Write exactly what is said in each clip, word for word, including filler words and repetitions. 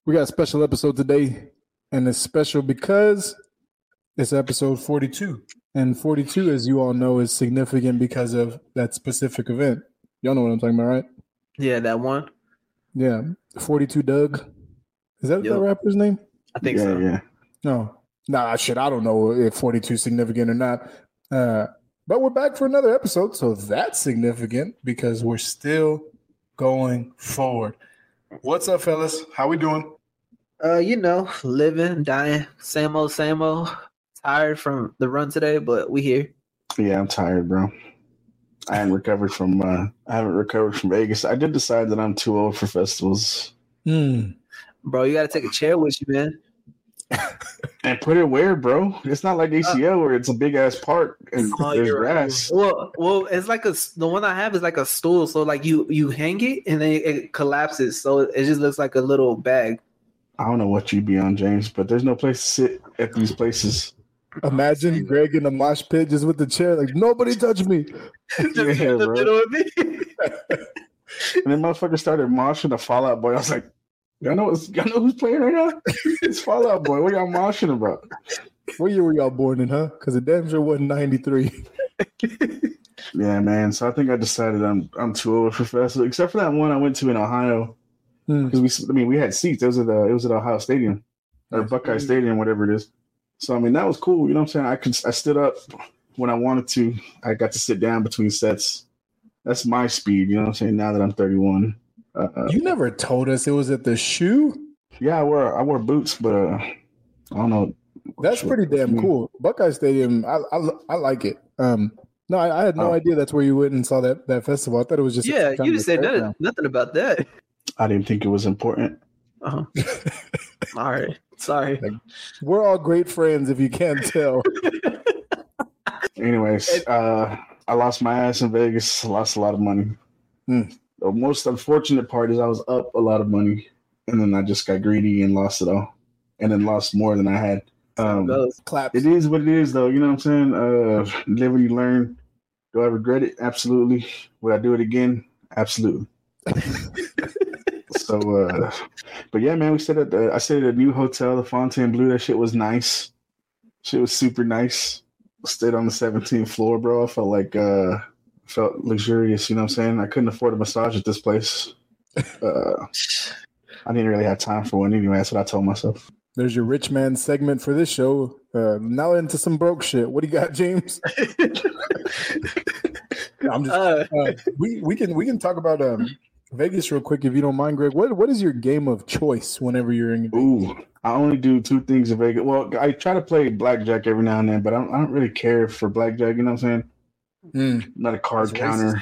We got a special episode today, and it's special because it's episode forty-two. And forty-two, as you all know, is significant because of that specific event. Y'all know what I'm talking about, right? Yeah, that one. Yeah, forty-two Doug. Is that Yep. the rapper's name? I think yeah, so. Yeah. No. Nah, shit, I don't know if forty-two is significant or not. Uh, but we're back for another episode, so that's significant because we're still going forward. What's up, fellas? How we doing? Uh, you know, living, dying, same old, same old. Tired from the run today, but we here. Yeah, I'm tired, bro. I haven't recovered from uh, I haven't recovered from Vegas. I did decide that I'm too old for festivals. Hmm. Bro, you gotta take a chair with you, man. And put it where, bro? It's not like A C L where it's a big ass park and Oh, there's you're right. grass. Well, well, it's like a the one I have is like a stool, so like you you hang it and then it collapses, so it just looks like a little bag. I don't know what you be on, James, but there's no place to sit at these places. Imagine Greg in the mosh pit just with the chair, like, nobody touch me. Just Yeah, in the bro. middle of it. And then motherfucker started moshing the Fall Out Boy. I was like, y'all know, what's, y'all know who's playing right now? It's Fall Out Boy. What y'all moshing about? What year were y'all born in, huh? Because it damn sure wasn't ninety-three. Yeah, man. So I think I decided I'm I'm too old for festival, except for that one I went to in Ohio. Hmm. Because we, I mean, we had seats. It was at the, it was at Ohio Stadium or Buckeye Stadium, whatever it is. So I mean, that was cool. You know what I'm saying? I could, I stood up when I wanted to. I got to sit down between sets. That's my speed. You know what I'm saying? Now that I'm thirty-one. Uh, You never told us it was at the shoe? yeah, I wore I wore boots, but uh, I don't know. That's pretty damn cool. Buckeye Stadium, I I, I like it. Um, no, I, I had no Oh. idea that's where you went and saw that, that festival. I thought it was just Yeah, kind you of just said a nothing, fairground. nothing about that. I didn't think it was important. Uh-huh. All right, sorry. We're all great friends, if you can't tell. Anyways, uh, I lost my ass in Vegas. Lost a lot of money. Hmm. The most unfortunate part is I was up a lot of money, and then I just got greedy and lost it all, and then lost more than I had. Um, Goes. Claps. it is what it is, though. You know what I'm saying? Uh, live and you learn. Do I regret it? Absolutely. Would I do it again? Absolutely. So, uh, but yeah, man, we stayed at the, I stayed at a new hotel, the Fontainebleau. That shit was nice. Shit was super nice. Stayed on the seventeenth floor, bro. I felt like, uh, felt luxurious. You know what I'm saying? I couldn't afford a massage at this place. Uh, I didn't really have time for one anyway. That's what I told myself. There's your rich man segment for this show. Uh, now into some broke shit. What do you got, James? I'm just. Uh, Uh, we we can we can talk about um, Vegas real quick if you don't mind, Greg. What what is your game of choice whenever you're in? Ooh, I only do two things in Vegas. Well, I try to play blackjack every now and then, but I don't, I don't really care for blackjack. You know what I'm saying? Mm. I'm not a card That's counter.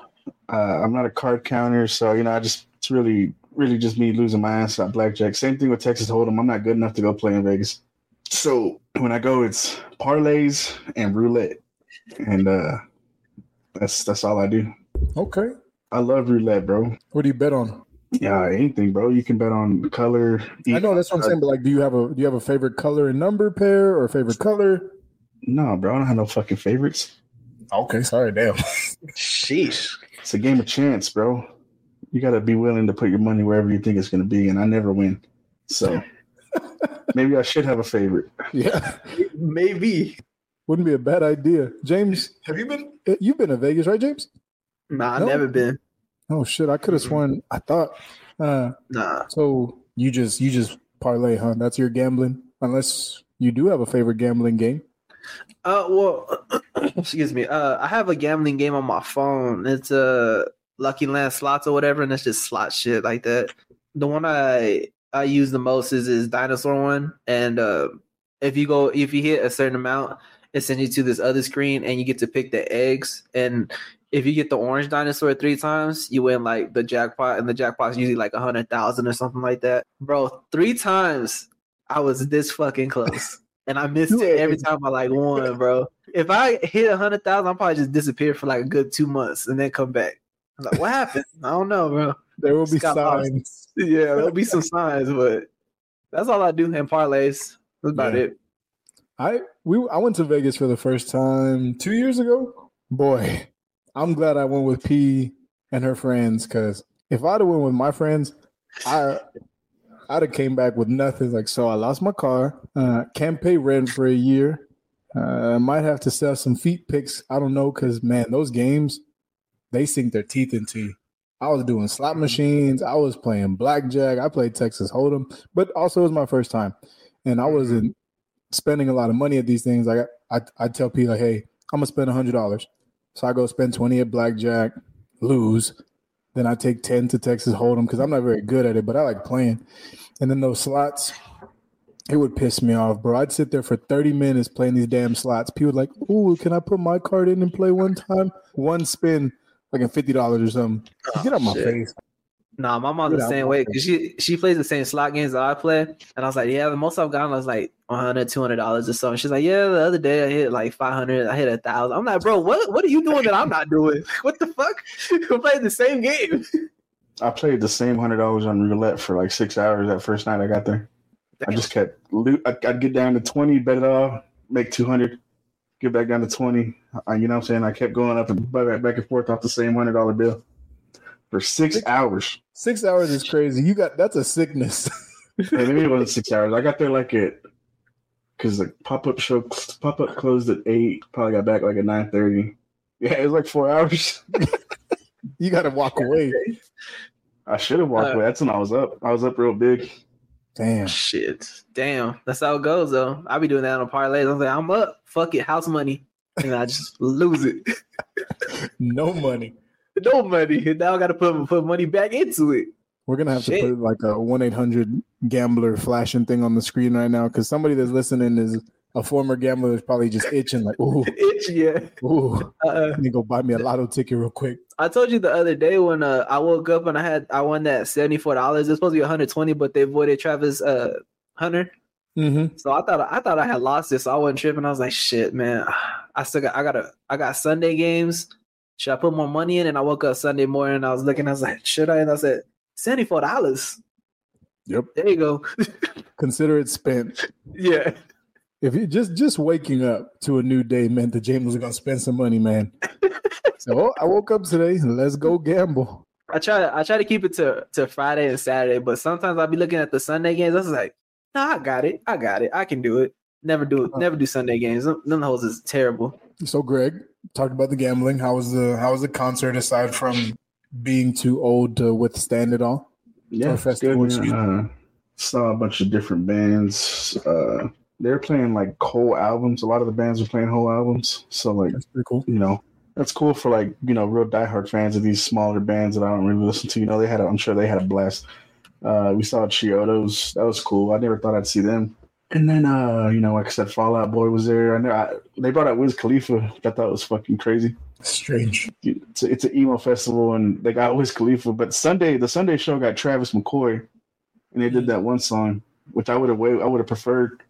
Uh, I'm not a card counter, so you know, I just it's really, really just me losing my ass at blackjack. Same thing with Texas Hold'em. I'm not good enough to go play in Vegas. So when I go, it's parlays and roulette, and uh, that's that's all I do. Okay. I love roulette, bro. What do you bet on? Yeah, anything, bro. You can bet on color. I know that's what I'm saying, but like, do you have a do you have a favorite color and number pair or favorite color? No, bro. I don't have no fucking favorites. Okay, sorry, damn. sheesh. It's a game of chance, bro. You got to be willing to put your money wherever you think it's going to be, and I never win. So maybe I should have a favorite. Yeah, Maybe. wouldn't be a bad idea. James, have you been? You've been to Vegas, right, James? Nah, I've No. never been. Oh shit, I could have sworn. I thought. Uh, Nah. so you just you just parlay, huh? That's your gambling, unless you do have a favorite gambling game. Uh, well, excuse me. Uh, I have a gambling game on my phone. It's uh, Lucky Land Slots or whatever, and it's just slot shit like that. The one I I use the most is is Dinosaur one, and uh, if you go if you hit a certain amount, it sends you to this other screen, and you get to pick the eggs. And if you get the orange dinosaur three times, you win like the jackpot, and the jackpot's usually like a hundred thousand or something like that. Bro, three times I was this fucking close. And I missed it every time I like won, bro. If I hit a hundred thousand, I'll probably just disappear for like a good two months and then come back. I'm like, what happened? I don't know, bro. There will be Just got lost. signs. Yeah, there'll be some signs, but that's all I do. And parlays. That's about Yeah. it. I we I went to Vegas for the first time two years ago. Boy, I'm glad I went with P and her friends because if I'd have went with my friends, I I'd have came back with nothing. Like, so I lost my car. Uh, can't pay rent for a year. Uh, I might have to sell some feet picks. I don't know, because, man, those games, they sink their teeth into you. I was doing slot machines. I was playing blackjack. I played Texas Hold'em, but also it was my first time. And I wasn't spending a lot of money at these things. Like I, I tell people, like, hey, I'm going to spend one hundred dollars. So I go spend twenty at blackjack, lose. Then I take ten to Texas Hold'em because I'm not very good at it, but I like playing. And then those slots, it would piss me off, bro. I'd sit there for thirty minutes playing these damn slots. People would like, ooh, can I put my card in and play one time? One spin, like a fifty dollars or something. Oh, Get out my shit. face. Nah, my mom's Get the out same my way face. because she she plays the same slot games that I play, and I was like, yeah, the most I've gotten was like one hundred, two hundred dollars or something. She's like, yeah, the other day I hit like five hundred, I hit a thousand. I'm like, bro, what what are you doing that I'm not doing? What the fuck? We're playing the same game. I played the same hundred dollars on roulette for like six hours that first night I got there. I just kept. lo- I'd I'd get down to twenty, bet it all, make two hundred, get back down to twenty. Uh, You know what I'm saying? I kept going up and back back and forth off the same hundred dollar bill for six hours. Six hours is crazy. You got that's a sickness. Hey, maybe it wasn't six hours. I got there like at because the pop up show pop up closed at eight. Probably got back like at nine thirty. Yeah, it was like four hours. You got to walk away. I should have walked Uh, away. That's when I was up. I was up real big. Damn. Shit, damn, that's how it goes though. I be doing that on parlays. I'm like, I'm up, fuck it, house money, and I just lose it. No money. No money. Now I got to put put money back into it. We're gonna have Shit. to put like a one eight hundred gambler flashing thing on the screen right now because somebody that's listening is a former gambler is probably just itching like, ooh, Itch, yeah. ooh, Uh, let me go buy me a lotto ticket real quick. I told you the other day when uh, I woke up and I had I won that seventy four dollars. It's supposed to be one hundred twenty, but they voided Travis uh Hunter. Mm-hmm. So I thought I thought I had lost it, so I wasn't tripping. I was like, shit, man. I still got I got a I got Sunday games. Should I put more money in? And I woke up Sunday morning and I was looking, I was like, should I? And I said, seventy four dollars. Yep. There you go. Consider it spent. Yeah. If you just just waking up to a new day meant that James was gonna spend some money, man. So oh, I woke up today. Let's go gamble. I try I try to keep it to, to Friday and Saturday, but sometimes I'll be looking at the Sunday games. I was like, no, I got it. I got it. I can do it. Never do it. Never do Sunday games. Them, them hoes is terrible. So Greg, talked about the gambling. How was the how was the concert aside from being too old to withstand it all? Yeah, Or it's festival, good. excuse me. Uh, saw a bunch of different bands. Uh, they're playing like whole albums. A lot of the bands are playing whole albums. So like, That's pretty cool. you know, that's cool for like, you know, real diehard fans of these smaller bands that I don't really listen to. You know, they had, a, I'm sure they had a blast. Uh, we saw Chiodos. That was cool. I never thought I'd see them. And then, uh, you know, like I said, Fall Out Boy was there. I know I, they brought out Wiz Khalifa, which I thought was fucking crazy. Strange. It's a, it's an emo festival, and they got Wiz Khalifa. But Sunday, the Sunday show got Travis McCoy, and they did that one song, which I would have I would have preferred.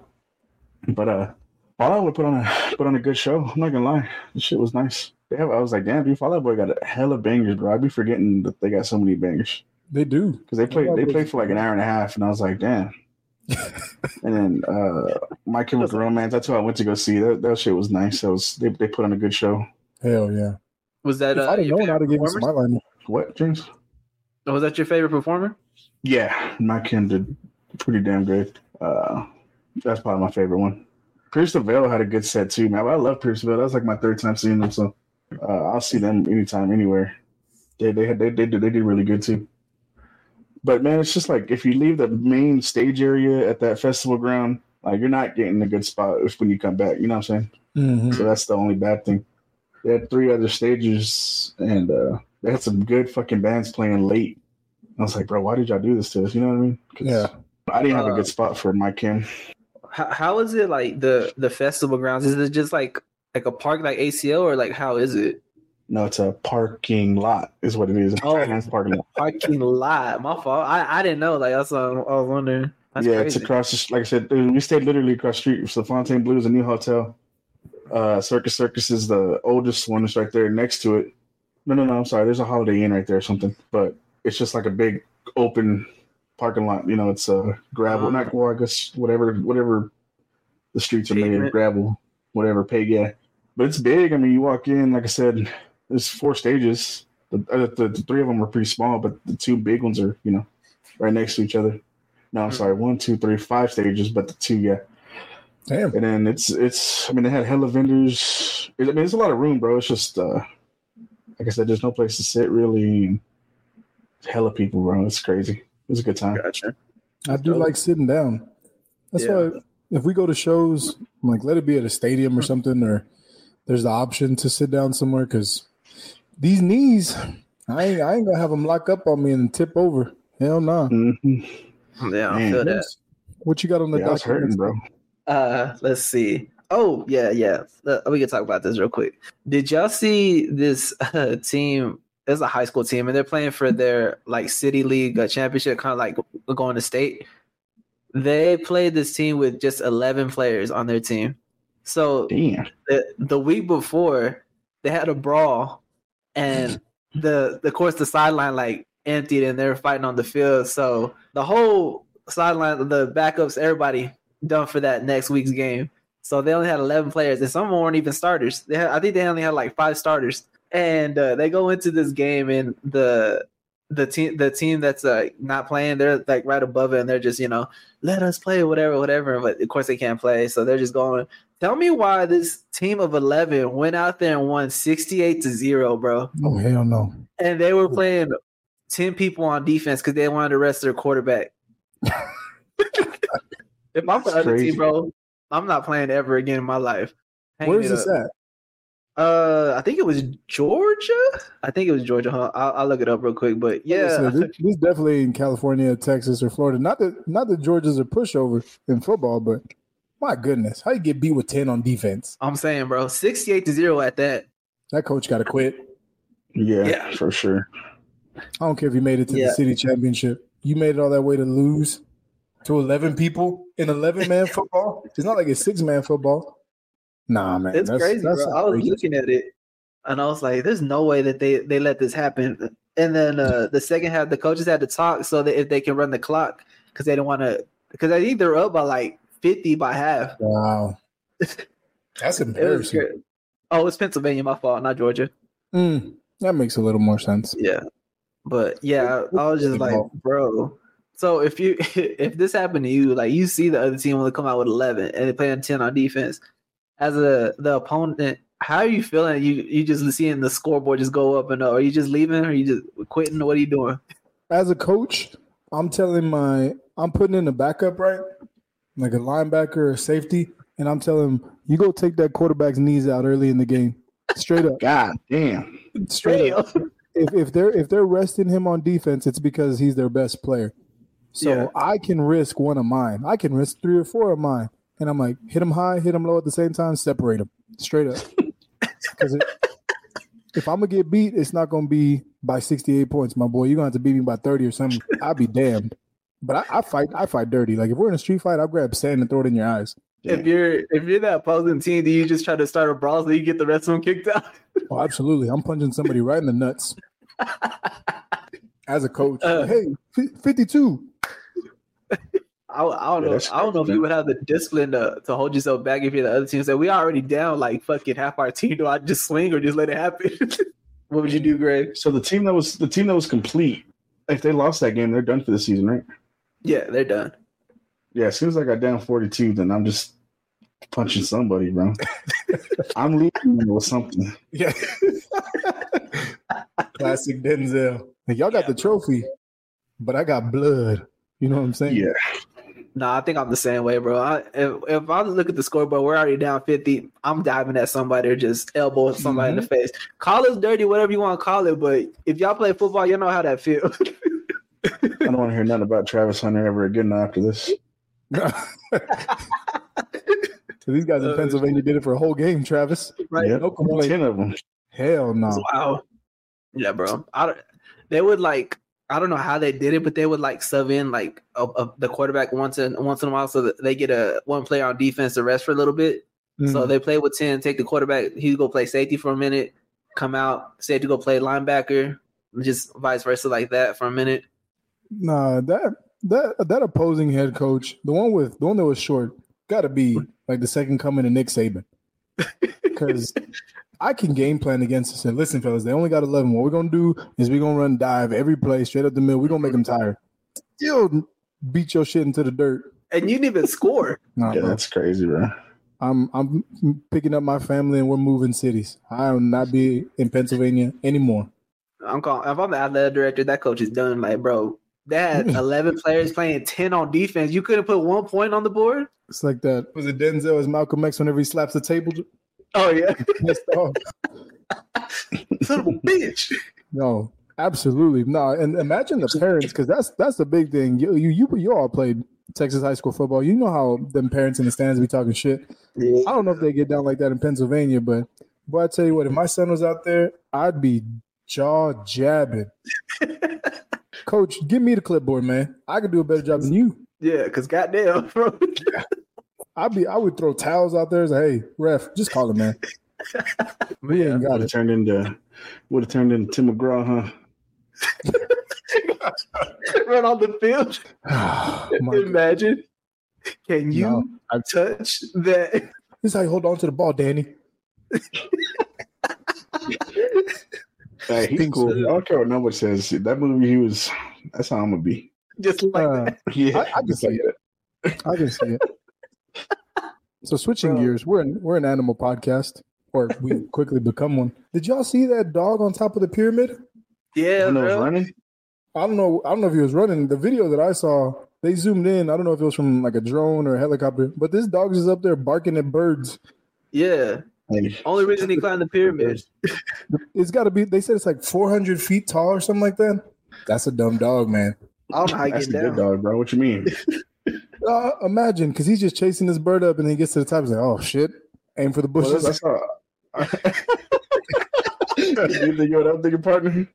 But uh, Fall Out would put on a put on a good show. I'm not gonna lie, the shit was nice. They have, I was like, damn, dude, Fall Out Boy got a hella bangers, bro. I'd be forgetting that they got so many bangers They do. because they play they played for like an hour and a half, and I was like, damn. And then uh, My Chemical Romance, that's who I went to go see. That that shit was nice. That was they they put on a good show. Hell yeah. Was that If uh, I'd have your known, I'd favorite have given you some performers? outline. What, James? Was that your favorite performer? Yeah, My Chem did pretty damn good. Uh, that's probably my favorite one. Pierce the Veil had a good set too, man. I love Pierce the Veil. That was like my third time seeing them, so uh, I'll see them anytime, anywhere. They they had they they did they did really good too. But man, it's just like if you leave the main stage area at that festival ground, like you're not getting a good spot when you come back. You know what I'm saying? Mm-hmm. So that's the only bad thing. They had three other stages, and uh, they had some good fucking bands playing late. I was like, bro, why did y'all do this to us? You know what I mean? 'Cause Yeah. I didn't have a Uh, good spot for my Kim. How, how is it like the the festival grounds? Is it just like like a park like A C L or like how is it? No, it's a parking lot, is what it is. Oh. It's a parking lot. Parking lot. My fault. I, I didn't know. Like that's what I was wondering. That's yeah, crazy. it's across. The, like I said, we stayed literally across the street. It's the Fontaine Blues, a new hotel. Uh, Circus Circus is the oldest one. It's right there next to it. No, no, no. I'm sorry. There's a Holiday Inn right there or something. But it's just like a big open parking lot. You know, it's uh, gravel, Uh, not well, I guess whatever, whatever the streets are made Pavement. of, gravel, whatever. Pay, yeah. But it's big. I mean, you walk in. Like I said, there's four stages. The, uh, the, the three of them are pretty small, but the two big ones are, you know, right next to each other. No, I'm sorry, one, two, three, five stages, but the two, yeah. Damn. And then it's it's. I mean, they had hella vendors. I mean, there's a lot of room, bro. It's just, uh, like I said, there's no place to sit really. Hella people, bro. It's crazy. It was a good time. Gotcha. I do like sitting down. That's Yeah. why if we go to shows, I'm like, let it be at a stadium or something, or there's the option to sit down somewhere because these knees, I ain't, I ain't gonna have them lock up on me and tip over. Hell no. Mm-hmm. Yeah, I Man. feel that. What you got on the Yeah, I was hurting, bro. Uh, let's see. Oh, yeah, yeah. Uh, we can talk about this real quick. Did y'all see this uh, team? It's a high school team, and they're playing for their like city league uh, championship, kind of like going to state. They played this team with just eleven players on their team. So Damn. the, the week before, they had a brawl, and the the course, the sideline like emptied, and they were fighting on the field. So the whole sideline, the backups, everybody done for that next week's game. So they only had eleven players, and some of them weren't even starters. They had, I think they only had like five starters, and uh, they go into this game, and the the team the team that's uh, not playing, they're like right above it, and they're just, you know, let us play, whatever, whatever. But of course they can't play, so they're just going. Tell me why this team of eleven went out there and won sixty-eight to zero, bro. Oh hell no. And they were playing ten people on defense because they wanted to rest their quarterback. If I'm the other crazy. team, bro, I'm not playing ever again in my life. Hanging Where's it this up. at? Uh, I think it was Georgia. I think it was Georgia. Huh? I'll, I'll look it up real quick. But yeah, So this, this definitely in California, Texas, or Florida. Not that not that Georgia's a pushover in football, but my goodness, how you get beat with ten on defense? I'm saying, bro, sixty-eight to zero at that. That coach got to quit. Yeah, Yeah. for sure. I don't care if you made it to Yeah. the city championship. You made it all that way to lose to eleven people in eleven man football. It's not like it's six man football. Nah, man, It's that's, crazy, that's bro. I was outrageous. looking at it, and I was like, "There's no way that they they let this happen." And then uh, the second half, the coaches had to talk so that if they can run the clock, because they didn't want to. Because I think they're up by like fifty by half. Wow, that's It was embarrassing. great. Oh, it's Pennsylvania, my fault, not Georgia. Mm, that makes a little more sense. Yeah, but yeah, I was just like, bro. So if you if this happened to you, like you see the other team will come out with eleven and they play on ten on defense, as a the opponent, how are you feeling? You you just seeing the scoreboard just go up and up? Are you just leaving? Or are you just quitting? What are you doing? As a coach, I'm telling my I'm putting in a backup, right? Like a linebacker or safety, and I'm telling him, you go take that quarterback's knees out early in the game. Straight up. God damn. Straight up. If if they're if they're resting him on defense, it's because he's their best player. So Yeah. I can risk one of mine. I can risk three or four of mine. And I'm like, hit him high, hit him low at the same time, separate him. Straight up. Because if I'm going to get beat, it's not going to be by sixty-eight points, my boy. You're going to have to beat me by thirty or something. I'll be damned. But I, I fight I fight dirty. Like if we're in a street fight, I'll grab sand and throw it in your eyes. If you're if you're that opposing team, do you just try to start a brawl so you get the rest of them kicked out? Oh, absolutely. I'm punching somebody right in the nuts. As a coach. Uh, hey, fifty-two. I, I don't Yeah, know. that's I don't know if you would have the discipline to, to hold yourself back if you're the other team. Say we already down like fucking half our team. Do I just swing or just let it happen? What would you do, Greg? So the team that was the team that was complete, if they lost that game, they're done for the season, right? Yeah, they're done. Yeah, as soon as I got down forty-two, then I'm just punching somebody, bro. I'm leaving with something. Yeah. Classic Denzel. Like, y'all got Yeah, the trophy, but I got blood. You know what I'm saying? Yeah. No, I think I'm the same way, bro. I, if if I look at the scoreboard, we're already down fifty. I'm diving at somebody or just elbow somebody in the face. Call us dirty, whatever you want to call it. But if y'all play football, you know how that feels. I don't want to hear nothing about Travis Hunter ever again after this. So these guys in Uh, Pennsylvania did it for a whole game, Travis. Right? Yep. No complaint. Ten of them. Hell no. Wow. Yeah, bro. I don't, they would like. I don't know how they did it, but they would like sub in like a, a, the quarterback once in once in a while, so that they get a one player on defense to rest for a little bit. Mm. So they play with ten, take the quarterback. He go play safety for a minute, come out, safety go play linebacker, just vice versa like that for a minute. Nah, that that that opposing head coach, the one with the one that was short, got to be like the second coming of Nick Saban. Because I can game plan against this. And listen, fellas, they only got eleven. What we're gonna do is we're gonna run dive every play straight up the middle. We're gonna make them tired. Still, beat your shit into the dirt. And you didn't even score. Nah, Yeah, bro. that's crazy, bro. I'm I'm picking up my family and we're moving cities. I will not be in Pennsylvania anymore. I'm calling. If I'm the athletic director, that coach is done. Like, bro, they had eleven players playing ten on defense. You couldn't put one point on the board. It's like that. Was it Denzel as Malcolm X whenever he slaps the table? Oh yeah, son of a bitch. No, absolutely no. And imagine the parents, because that's that's the big thing. You you you you all played Texas high school football. You know how them parents in the stands be talking shit. Yeah. I don't know if they get down like that in Pennsylvania, but boy, I tell you what, if my son was out there, I'd be jaw jabbing. Coach, give me the clipboard, man. I could do a better job than you. Yeah, because goddamn, bro. I'd be I would throw towels out there and say, hey, ref, just call him, man. We ain't got Would have it. turned into would have turned into Tim McGraw, huh? Run on the field. Oh, my God. Imagine. Can you No, I- touch that? This is how you hold on to the ball, Danny. Hey, he's Think cool. so. I don't care what nobody says. That movie, he was. That's how I'm gonna be. Just like Uh, that. Yeah, I- I can just see like it. that. I can see it. So switching Bro. gears, we're an, we're an animal podcast, or we quickly become one. Did y'all see that dog on top of the pyramid? Yeah, When I was bro. running, I don't know. I don't know if he was running. The video that I saw, they zoomed in. I don't know if it was from like a drone or a helicopter, but this dog is up there barking at birds. Yeah. hey, Only reason he climbed the pyramid. It's got to be. They said it's like four hundred feet tall or something like that. That's a dumb dog, man. I don't know how he that's get a good down. dog, bro. What you mean? Uh, imagine, because he's just chasing this bird up, and then he gets to the top. He's like, "Oh shit!" Aim for the Well, bushes. that's all. You think what I'm thinking, partner?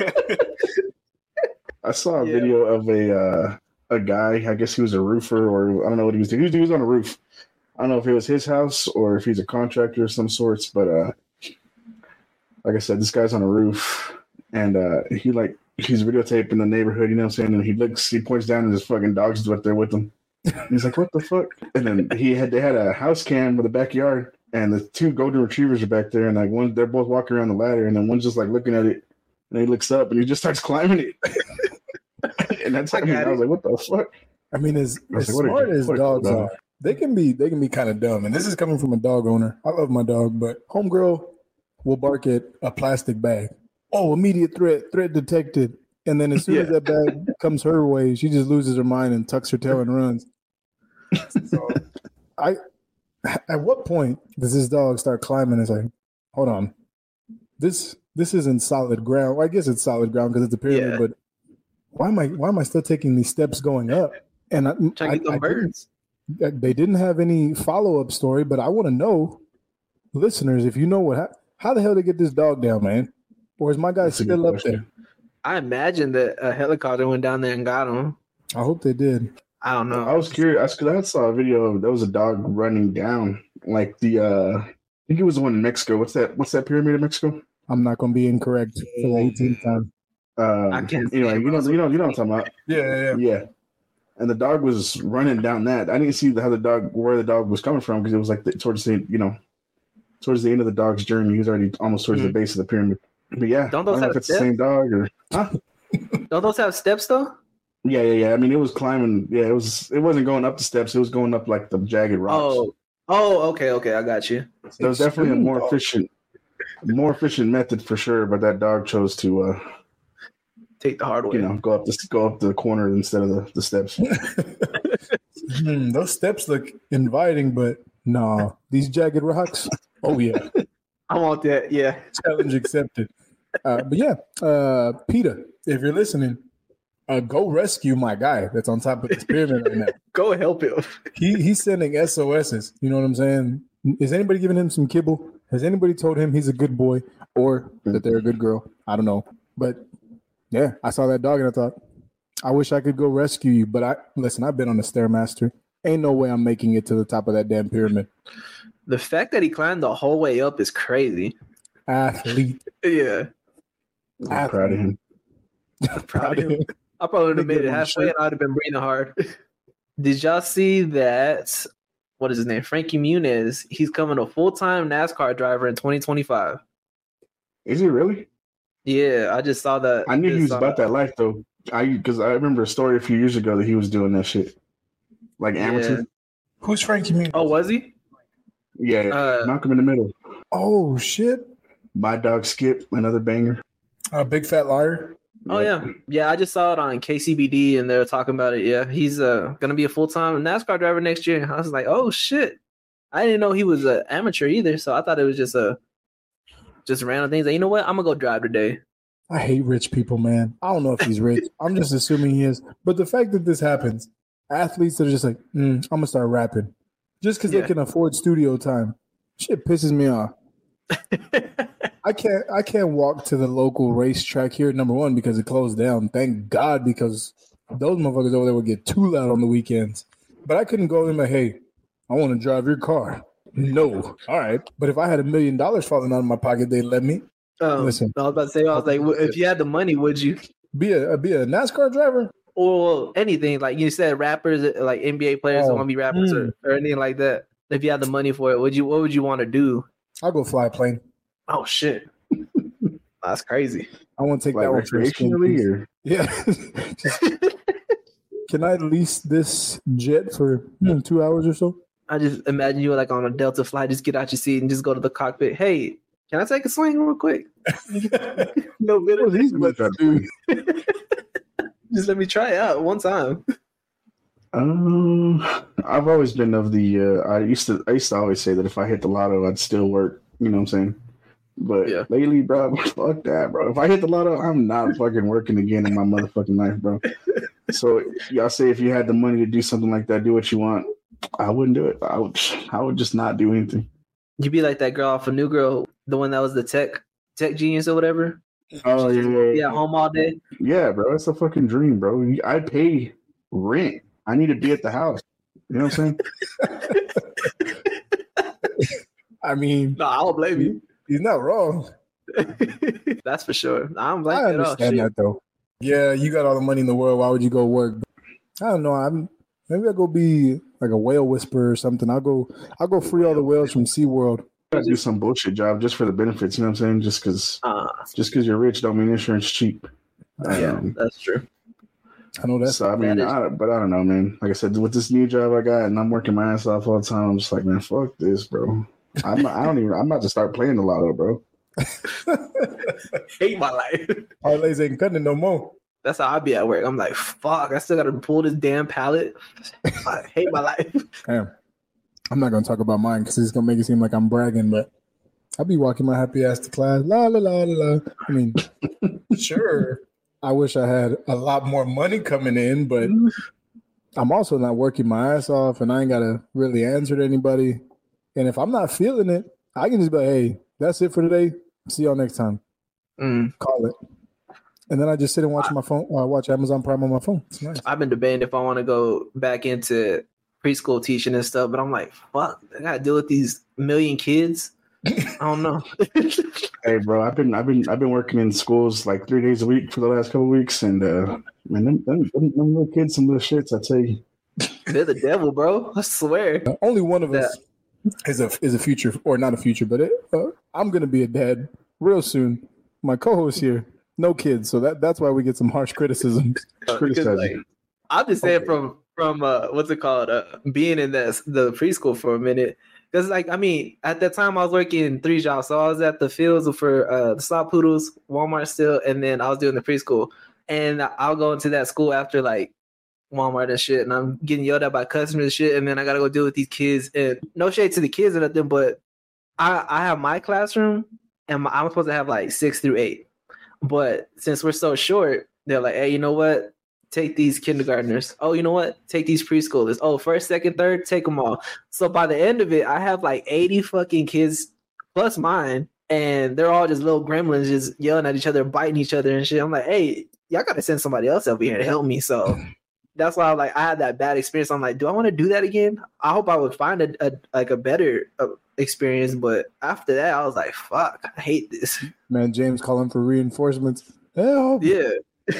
I saw a Yeah. video of a uh, a guy. I guess he was a roofer, or I don't know what he was doing. He was, he was on a roof. I don't know if it was his house or if he's a contractor of some sorts. But uh, like I said, this guy's on a roof, and uh, he like he's videotaping the neighborhood. You know what I'm saying? And he looks, he points down, and his fucking dog's up there with him. And he's like, "What the fuck?" And then he had they had a house cam with a backyard. And the two golden retrievers are back there, and like one, they're both walking around the ladder, and then one's just like looking at it, and he looks up, and he just starts climbing it. And that's I I, mean, got I was it. like, "What the fuck?" I mean, as, I was as like, what are smart you- as what are you dogs about? are, they can be they can be kind of dumb. And this is coming from a dog owner. I love my dog, but homegirl will bark at a plastic bag. Oh, immediate threat, threat detected. And then as soon as Yeah. that bag comes her way, she just loses her mind and tucks her tail and runs. So I at what point does this dog start climbing? It's like, hold on, this this isn't solid ground. Well, I guess it's solid ground because it's a pyramid, Yeah. but why am I why am I still taking these steps going up? And I, Trying to I- get them I didn't- birds. they didn't have any follow up story, but I want to know, listeners, if you know what, how, how the hell they get this dog down, man? Or is my guy That's a good still up question. there? I imagine that a helicopter went down there and got him. I hope they did. I don't know. I was curious because I saw a video of there was a dog running down like the uh I think it was the one in Mexico. What's that? What's that pyramid in Mexico? I'm not going to be incorrect for the eighteenth time. Um, I can't Anyway, say you know, about you know, you know what I'm talking about. Yeah, Yeah. And the dog was running down that. I didn't see how the dog, where the dog was coming from because it was like the, towards the, you know, towards the end of the dog's journey. He was already almost towards the Mhm. base of the pyramid. But yeah, Don't I those don't know have if it's the steps? same dog or. Huh? Don't those have steps though? Yeah, yeah, yeah. I mean, it was climbing. Yeah, it was. It wasn't going up the steps. It was going up like the jagged rocks. Oh, oh, okay, okay, I got you. There was definitely a Extreme more dog. efficient, more efficient method for sure. But that dog chose to, uh, Take the hard way. you know, go up the go up the corner instead of the, the steps. Hmm, those steps look inviting, but no, these jagged rocks. Oh yeah, I want that. Yeah. challenge accepted. Uh, but yeah, uh, Peter, if you're listening, uh, go rescue my guy that's on top of this pyramid right now. Go help him. He he's sending S O Ss. You know what I'm saying? Is anybody giving him some kibble? Has anybody told him he's a good boy or that they're a good girl? I don't know. But yeah, I saw that dog and I thought, I wish I could go rescue you. But I listen, I've been on the Stairmaster. Ain't no way I'm making it to the top of that damn pyramid. The fact that he climbed the whole way up is crazy. Athlete. Yeah. I'm proud of him. Proud of him. I probably would have Big made it one halfway shirt. and I'd have been breathing hard. Did y'all see that? What is his name? Frankie Muniz. He's coming a full time NASCAR driver in twenty twenty-five. Is he really? Yeah, I just saw that. I knew he just was saw about that life though. I because I remember a story a few years ago that he was doing that shit, like amateur. Yeah. Who's Frankie Muniz? Oh, was he? Yeah, Uh, Malcolm in the Middle. Oh shit! My Dog Skip, another banger. A big fat liar. Oh yeah, yeah. I just saw it on K C B D, and they were talking about it. Yeah, he's uh gonna be a full time NASCAR driver next year. I was like, oh shit, I didn't know he was an amateur either. So I thought it was just a just random things. Like, you know what? I'm gonna go drive today. I hate rich people, man. I don't know if he's rich. I'm just assuming he is. But the fact that this happens, athletes that are just like, mm, I'm gonna start rapping, just because Yeah. they can afford studio time. Shit pisses me off. I can't I can't walk to the local racetrack here, number one, because it closed down. Thank God, because those motherfuckers over there would get too loud on the weekends. But I couldn't go in like, hey, I want to drive your car. No. All right. But if I had a million dollars falling out of my pocket, they'd let me. Um, Listen. I was about to say, I was like, well, if you had the money, would you? Be a be a NASCAR driver? Or anything like you said, rappers like N B A players Oh, that want to be rappers mm. or, or anything like that. If you had the money for it, would you? What would you want to do? I'll go fly a plane. Oh shit, that's crazy. I want to take Like that one for a spin, recreationally, please. or Yeah. Just- can I lease this jet for hmm, two hours or so? I just imagine you like on a Delta flight, just get out your seat and just go to the cockpit. Hey, can I take a swing real quick? No What are bit. these butts do? Just let me try it out one time. um, I've always been of the. Uh, I used to. I used to always say that if I hit the lotto, I'd still work. You know what I'm saying? But Yeah. lately, bro, fuck that, bro. If I hit the lotto, I'm not fucking working again in my motherfucking life, bro. So y'all say if you had the money to do something like that, do what you want. I wouldn't do it. I would. I would just not do anything. You be like that girl off a New Girl, the one that was the tech tech genius or whatever. Oh yeah, yeah, Yeah, home all day. yeah, bro. That's a fucking dream, bro. I pay rent. I need to be at the house. You know what I'm saying? I mean, No, I don't blame you. he's not wrong. That's for sure. I don't blame I you at all. understand Shit. that though. Yeah, you got all the money in the world. Why would you go work? I don't know. I'm maybe I'll go be like a whale whisperer or something. I'll go. I'll go free all the whales from SeaWorld. I do some bullshit job just for the benefits. You know what I'm saying? Just because, Uh, just because you're rich, don't mean insurance cheap. yeah, Um, that's true. I know that's. so I mean, that is- I, but I don't know, man. Like I said, with this new job I got, and I'm working my ass off all the time. I'm just like, man, fuck this, bro. I'm. I don't even. I'm about to start playing the lotto, bro. Hate my life. Parlays ain't cutting it no more. That's how I be at work. I'm like, fuck, I still gotta pull this damn pallet. I hate my life. Damn. I'm not gonna talk about mine because it's gonna make it seem like I'm bragging, but I'll be walking my happy ass to class. La la la la la. I mean, sure. I wish I had a lot more money coming in, but I'm also not working my ass off, and I ain't gotta really answer to anybody. And if I'm not feeling it, I can just be like, "Hey, that's it for today. See y'all next time." Mm. Call it. And then I just sit and watch my phone. Uh, watch Amazon Prime on my phone. It's nice. I've been debating if I want to go back into preschool teaching and stuff, but I'm like, fuck, I gotta deal with these million kids. I don't know. Hey, bro, I've been, I've been, I've been working in schools like three days a week for the last couple of weeks, and uh, man, them, them, them, them little kids, some little shits, I tell you. They're the devil, bro. I swear. Uh, only one of us is a is a future, or not a future, but it, uh, I'm gonna be a dad real soon. My co-host here, no kids, so that that's why we get some harsh criticisms. Uh, Criticize like, you. I'm just saying Okay. from from uh, what's it called? Uh, being in the the preschool for a minute. Because, like, I mean, at that time I was working three jobs. So I was at the fields for uh, the Slop Poodles, Walmart still, and then I was doing the preschool. And I'll go into that school after, like, Walmart and shit, and I'm getting yelled at by customers and shit, and then I got to go deal with these kids. And no shade to the kids or nothing, but I, I have my classroom, and my, I'm supposed to have, like, six through eight. But since we're so short, they're like, hey, you know what? Take these kindergartners. Oh, you know what? Take these preschoolers. Oh, first, second, third, take them all. So by the end of it, I have like eighty fucking kids plus mine, and they're all just little gremlins just yelling at each other, biting each other and shit. I'm like, hey, y'all got to send somebody else over here to help me. So that's why I like I had that bad experience. I'm like, do I want to do that again? I hope I would find a, a like a better uh, experience. But after that, I was like, fuck, I hate this. Man, James calling for reinforcements. Help! Yeah.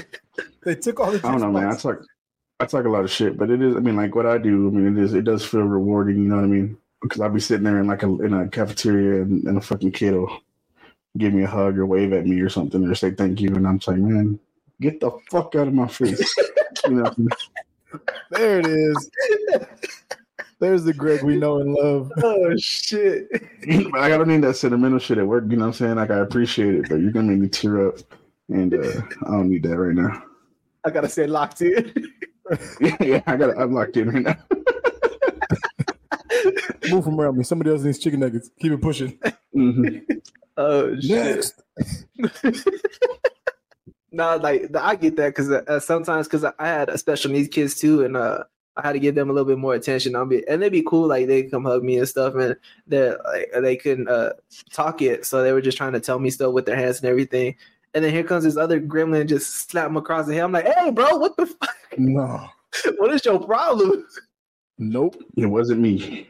They took all the. I don't know, man. I talk, I talk a lot of shit, but it is. I mean, like what I do. I mean, it is. It does feel rewarding. You know what I mean? Because I'll be sitting there in like a in a cafeteria, and, and a fucking kid will give me a hug or wave at me or something, or say thank you, and I'm just like, man, Get the fuck out of my face. You know. There it is. There's the Greg we know and love. Oh shit! I don't need that sentimental shit at work. You know what I'm saying? Like I appreciate it, but you're gonna make me tear up, and uh, I don't need that right now. I gotta stay locked in. yeah, yeah, I gotta. I'm locked in right now. Move from around me. Somebody else needs chicken nuggets. Keep it pushing. Mm-hmm. Oh shit! No, like I get that because uh, sometimes because I had a special needs kids too, and uh. I had to give them a little bit more attention. I'll be, and they'd be cool. Like they come hug me and stuff, and they like they couldn't uh, talk it, so they were just trying to tell me stuff with their hands and everything. And then here comes this other gremlin and just slap him across the head. I'm like, hey, bro, what the fuck? No, what is your problem? Nope, it wasn't me.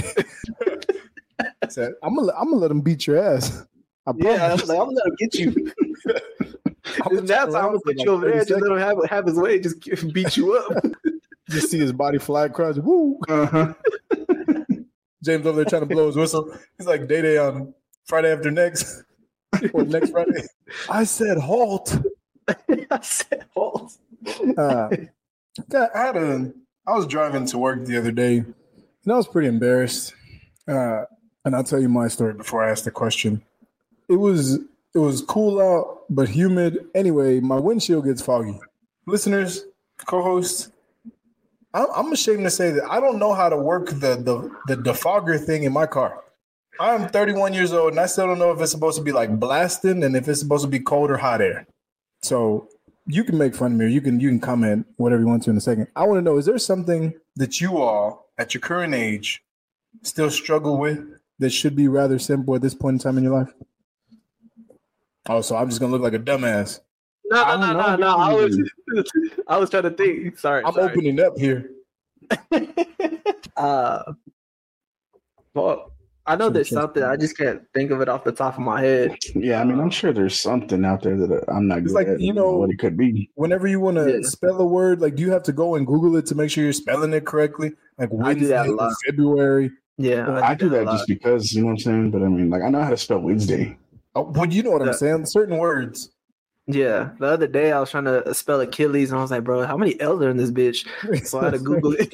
Said, I'm gonna I'm gonna let him beat your ass. I yeah, I was like, I'm gonna let him get you. This now time I'm gonna put you over there, just let him have have his way, just beat you up. Just see his body fly across. Woo! Uh-huh. James over there trying to blow his whistle. He's like Day Day on Friday after next or next Friday. I said halt. I said halt. Uh, I had a. I was driving to work the other day, and I was pretty embarrassed. Uh, and I'll tell you my story before I ask the question. It was it was cool out, but humid. Anyway, my windshield gets foggy. Listeners, co-hosts. I'm ashamed to say that I don't know how to work the, the the defogger thing in my car. I'm thirty-one years old, and I still don't know if it's supposed to be like blasting and if it's supposed to be cold or hot air. So you can make fun of me, or you can you can comment whatever you want to in a second. I want to know, is there something that you all at your current age still struggle with that should be rather simple at this point in time in your life? Oh, so I'm just gonna look like a dumbass. No, no, no, no, no. I was, I was trying to think. Sorry, I'm sorry. opening up here. uh, well, I know there's something. I just can't think of it off the top of my head. Yeah, I mean, I'm sure there's something out there that I'm not It's good like, at. you know, what it could be. Whenever you want to Yeah. spell a word, like, do you have to go and Google it to make sure you're spelling it correctly? Like, I do that a Wednesday, lot. February. Yeah, I do that a lot. just because, you know what I'm saying? But I mean, like, I know how to spell Wednesday. Oh, well, you know what I'm Yeah. saying? Certain words. Yeah, the other day I was trying to spell Achilles, and I was like, "Bro, how many L's are in this bitch?" So I had to Google it.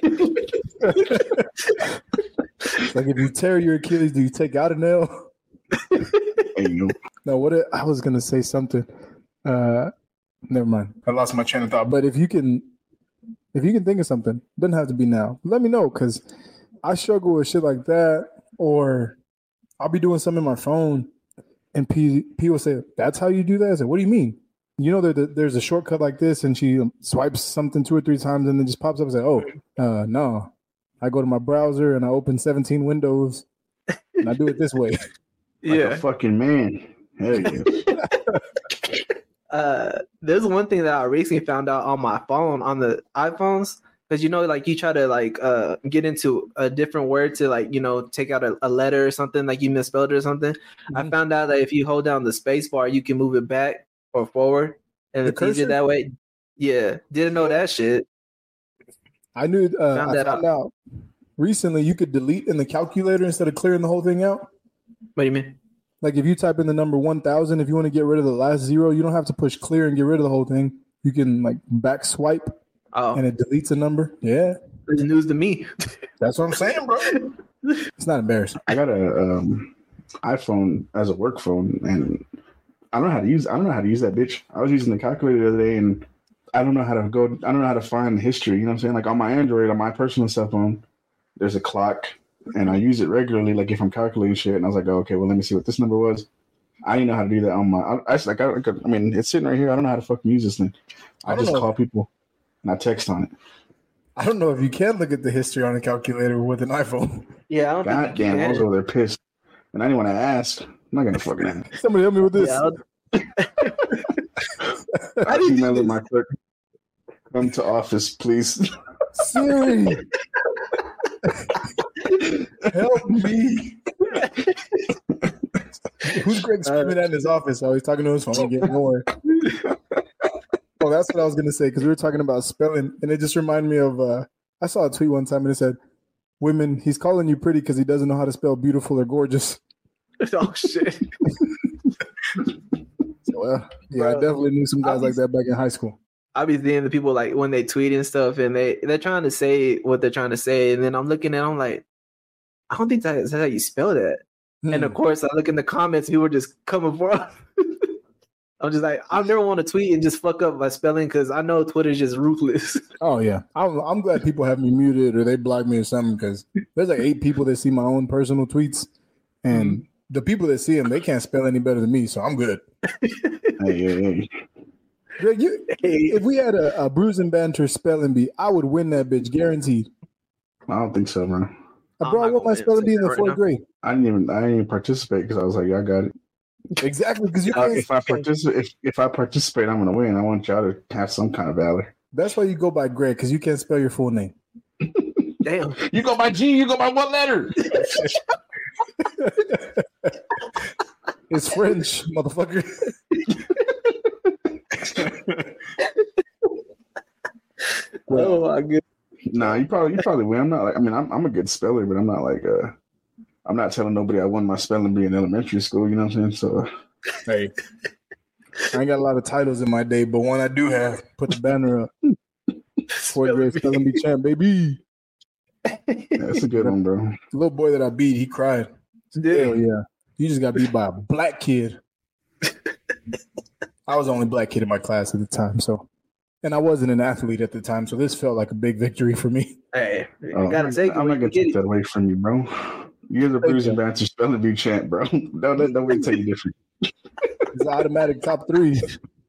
Like, if you tear your Achilles, do you take out a nail? Hey, you know, No, what it, I was gonna say something. Uh, never mind. I lost my train of thought. But if you can, if you can think of something, doesn't have to be now. Let me know, because I struggle with shit like that, or I'll be doing something on my phone, and P, P will say, "That's how you do that." I said, "What do you mean?" You know, that there's a shortcut like this, and she swipes something two or three times, and then just pops up and say, "Oh, uh, no." I go to my browser and I open seventeen windows, and I do it this way. like Yeah. a fucking man. Hell yeah. Uh, there's one thing that I recently found out on my phone, on the iPhones, because you know, like you try to like uh get into a different word to like you know take out a, a letter or something, like you misspelled it or something. I Mhm. found out that if you hold down the space bar, you can move it back or forward, and The it's easier cursor? that way. Yeah, didn't know that shit. I knew. Uh, Found I that found out recently you could delete in the calculator instead of clearing the whole thing out. What do you mean? Like if you type in the number one thousand, if you want to get rid of the last zero, you don't have to push clear and get rid of the whole thing. You can like back swipe Oh, and it deletes a number. Yeah, it's news to me. that's what I'm saying, bro. It's not embarrassing. I got a um, iPhone as a work phone, and I don't know how to use. I don't know how to use that bitch. I was using the calculator the other day, and I don't know how to go. I don't know how to find history. You know what I'm saying? Like on my Android, on my personal cell phone, there's a clock, and I use it regularly. Like if I'm calculating shit, and I was like, oh, okay, well, let me see what this number was. I didn't know how to do that on my. I, I like. I, I mean, it's sitting right here. I don't know how to fucking use this thing. I, I don't just know. call people, and I text on it. I don't know if you can look at the history on a calculator with an iPhone. Yeah, I don't God think you damn, I was can. over there pissed, and I didn't want to ask. I'm not gonna fucking ask. Somebody help me with this. Yeah, I'll- I did you emailed do my clerk. Come to office, please. Siri, help me. Who's Greg screaming at in his office? Oh, he's talking to his phone, getting more. Oh, that's what I was gonna say because we were talking about spelling, and it just reminded me of. Uh, I saw a tweet one time and it said, "Women, he's calling you pretty because he doesn't know how to spell beautiful or gorgeous." oh shit. Well, yeah, Bro, I definitely knew some guys I'll be- like that back in high school. I be seeing the people like when they tweet and stuff, and they they're trying to say what they're trying to say, and then I'm looking at, I'm like, I don't think that's how you spell that. And of Hmm. course, I look in the comments, people are just coming for us. I'm just like, I never want to tweet and just fuck up my spelling because I know Twitter's just ruthless. Oh yeah, I'm, I'm glad people have me muted or they block me or something because there's like eight people that see my own personal tweets, and Mm-hmm. the people that see them they can't spell any better than me, so I'm good. Hey, hey, hey. Greg, you, if we had a, a Bruise and Banter spelling bee, I would win that bitch guaranteed. I don't think so, bro. Uh, I'm bro, I not want my gonna spelling say bee in the that right fourth now. grade. I didn't even I didn't even participate because I was like, yeah, I got it. Exactly, because you Uh, can't. if I participate, if, if I participate, I'm gonna win. I want y'all to have some kind of valor. That's why you go by Greg because you can't spell your full name. Damn. You go by G. You go by what letter? It's French, motherfucker. Oh my god. Nah, you probably you probably win. I'm not like I mean I'm I'm a good speller, but I'm not like uh I'm not telling nobody I won my spelling bee in elementary school. You know what I'm saying? So Hey, I ain't got a lot of titles in my day, but one I do have. Put the banner up. Fourth grade spelling bee champ, baby. yeah, that's a good one, bro. The little boy that I beat, he cried. Hell yeah. You just got beat by a black kid. I was the only black kid in my class at the time, so and I wasn't an athlete at the time, so this felt like a big victory for me. Hey, you Oh, gotta take it. I'm when not you gonna get take it. that away from you, bro. You're the Thank Bruise and you. Banter spelling bee champ, bro. Don't let nobody tell you different. It's an automatic top three.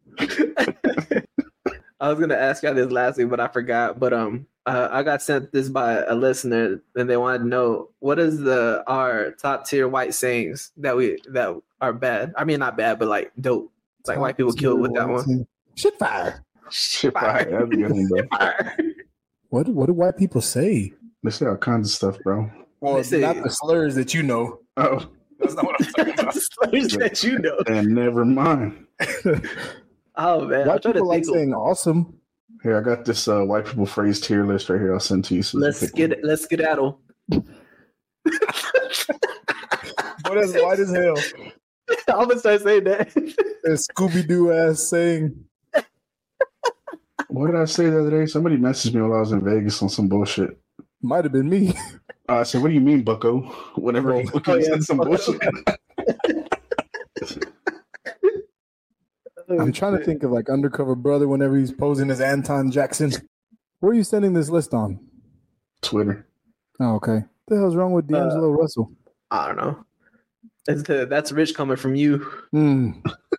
I was gonna ask y'all this last week, but I forgot. But um, uh, I got sent this by a listener, and they wanted to know what is the our top tier white sayings that we that are bad. I mean, not bad, but like dope. Like white people killed with that one. Shit fire. Shit, fire. That's a good one, bro. Fire. What what do white people say? They say all kinds of stuff, bro. Well, They say- not the slurs that you know. Oh, That's not what I'm talking about. Slurs that you know. and never mind. Oh man, I'm White trying to people like think. Of, saying awesome. Here, I got this uh, white people phrase tier list right here. I'll send to you. So you let's can pick get let's skedaddle. Boy, that's white as hell. I'm gonna start saying that. A Scooby Doo ass saying. one. What did I say the other day? Somebody messaged me while I was in Vegas on some bullshit. Might have been me. Uh, I said, "What do you mean, Bucko?" Whatever. Oh, he oh, yeah, said some Bucko. bullshit. I'm trying to think of like Undercover Brother whenever he's posing as Anton Jackson. Where are you sending this list on? Twitter. Oh, okay. What the hell's wrong with D'Angelo Russell? I don't know. It's the, that's rich coming from you. Hmm.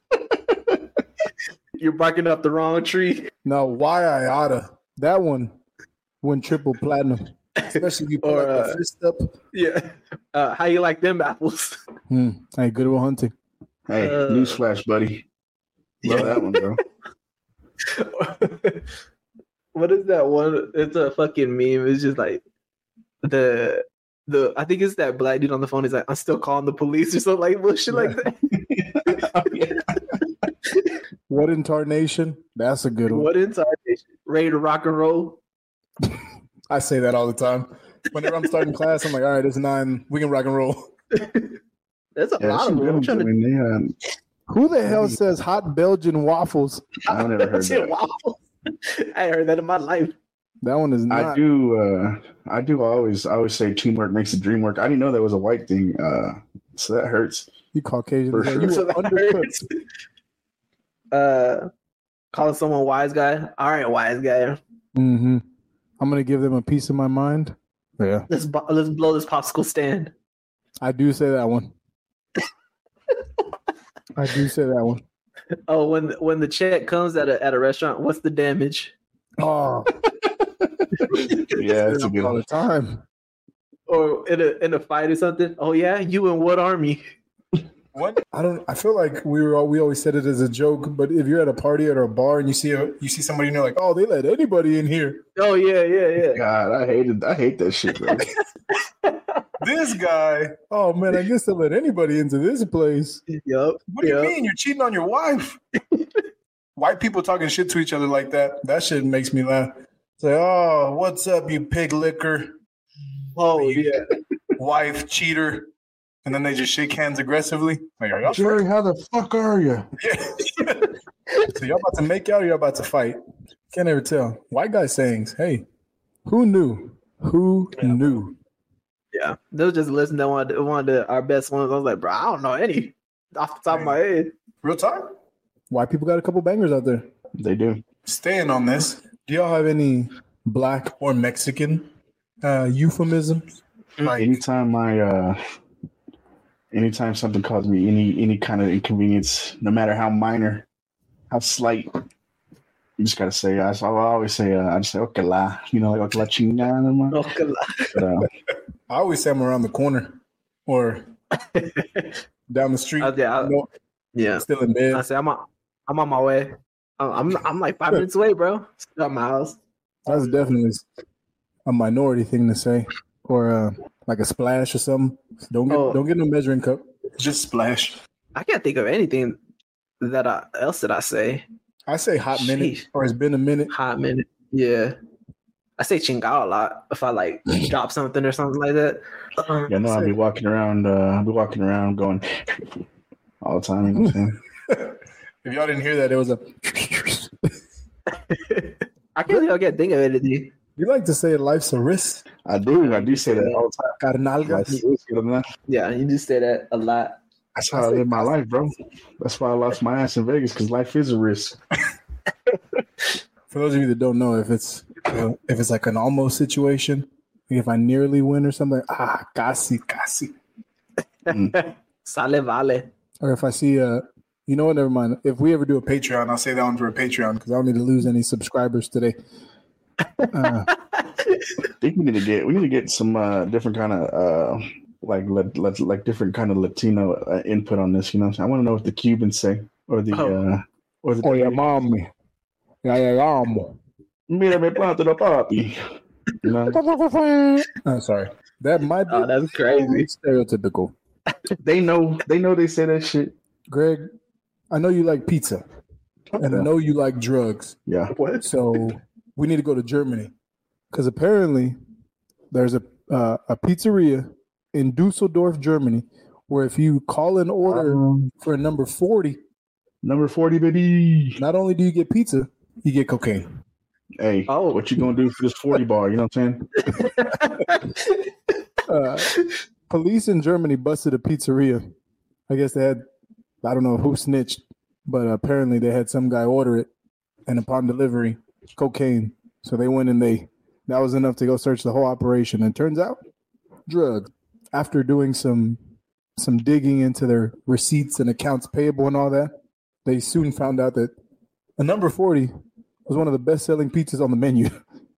You're barking up the wrong tree. No, why I oughta. That one went triple platinum. Especially if you put Or, like uh, the fist up. Yeah. Uh, how you like them apples? Hmm. Hey, good with hunting. Hey, Uh, newsflash, buddy. Love Yeah. that one, bro. What is that one? It's a fucking meme. It's just like the the. I think it's that black dude on the phone. He's like, "I'm still calling the police" or something like bullshit like that. What in tarnation? That's a good one. What inside? Ready to rock and roll? I say that all the time. Whenever I'm starting class, I'm like, all right, it's nine. We can rock and roll. There's a Yeah, lot some of them. good I'm ones. I trying to. mean, they, uh, Who the hell says hot Belgian waffles? I've never heard Shit, that. waffles. I ain't heard that in my life. That one is not. I do. Uh, I do always. I always say teamwork makes the dream work. I didn't know that was a white thing. Uh, so that hurts. You Caucasian. For man. sure. You So were that undercooked. hurts. Uh, calling someone wise guy. All right, wise guy. Mm-hmm. I'm gonna give them a piece of my mind. Yeah, Let's bo- let's blow this popsicle stand. I do say that one. I do say that one. Oh, when when the check comes at a at a restaurant, what's the damage? Oh, Yeah, that's a good all the one. time. Or in a in a fight or something? Oh yeah, you in what army? What? I don't. I feel like we were. All, we always said it as a joke, but if you're at a party or a bar and you see a you see somebody and you're like, oh, they let anybody in here. Oh yeah, yeah, God, I hated. I hate that shit, bro. yeah. This guy. Oh man, I guess they let anybody into this place. Yup. What do you yup. mean? You're cheating on your wife? White people talking shit to each other like that. That shit makes me laugh. Say, oh, what's up, you pig licker, Oh yeah. wife cheater, and then they just shake hands aggressively. Like, are y'all Jerry, how the fuck are you? Yeah. So y'all about to make out or y'all about to fight? Can't ever tell. White guy sayings. Hey, who knew? Who yeah. knew? Yeah, they was just listening to one of, the, one of the, our best ones. I was like, bro, I don't know any off the top Man. of my head. Real talk? White people got a couple bangers out there. They do. Staying on this, do y'all have any black or Mexican uh, euphemisms? Like, anytime I, uh, anytime something causes me any any kind of inconvenience, no matter how minor, how slight, you just gotta say. I, I always say, uh, I just say, "Okay la," you know, like "Okay la chingada." Okay la. But, uh, I always say I'm around the corner or down the street. Uh, yeah, I, yeah, still in bed. I say I'm on, I'm on my way. I'm I'm like five minutes away, bro. Still at my house. That's definitely a minority thing to say, or uh, like a splash or something. Don't get oh. don't get no measuring cup. Just splash. I can't think of anything that I else that I say. I say hot Sheesh. minute, or it's been a minute. Hot minute, yeah. I say chingao a lot if I like drop something or something like that. Um, yeah, no, I'll be walking around. Uh, I'll be walking around going all the time. You know what I'm saying? If y'all didn't hear that, it was a. I can't even get think of anything. You like to say life's a risk? I do. I do say that all the time. Carnalgas. Yeah, you do say that a lot. That's how I, I live my life, bro. That's why I lost my ass in Vegas, because life is a risk. For those of you that don't know, if it's uh, if it's like an almost situation, if I nearly win or something, ah, casi, casi. Mm. Sale vale. Or if I see a. You know what? Never mind. If we ever do a Patreon, I'll say that one for a Patreon because I don't need to lose any subscribers today. Uh, I think we need to get we need to get some uh, different kind of uh, like let, let, like different kind of Latino uh, input on this. You know, what I'm saying? I want to know what the Cubans say or the oh. uh, or the. Oh yeah, mommy. Yeah, yeah, yeah. Mira me planto la papi. You know. I'm sorry. That might be. Oh, that's crazy. Stereotypical. They know. They know. They say that shit. Greg. I know you like pizza, and I know you like drugs. Yeah. What? So we need to go to Germany because apparently there's a uh, a pizzeria in Dusseldorf, Germany, where if you call an order um, for a number forty, number forty, baby, not only do you get pizza, you get cocaine. Hey, oh. What you gonna do for this forty bar? You know what I'm saying? uh, police in Germany busted a pizzeria. I guess they had. I don't know who snitched, but apparently they had some guy order it, and upon delivery, cocaine. So they went and they, that was enough to go search the whole operation. And turns out, drugs. After doing some some digging into their receipts and accounts payable and all that, they soon found out that a number forty was one of the best-selling pizzas on the menu.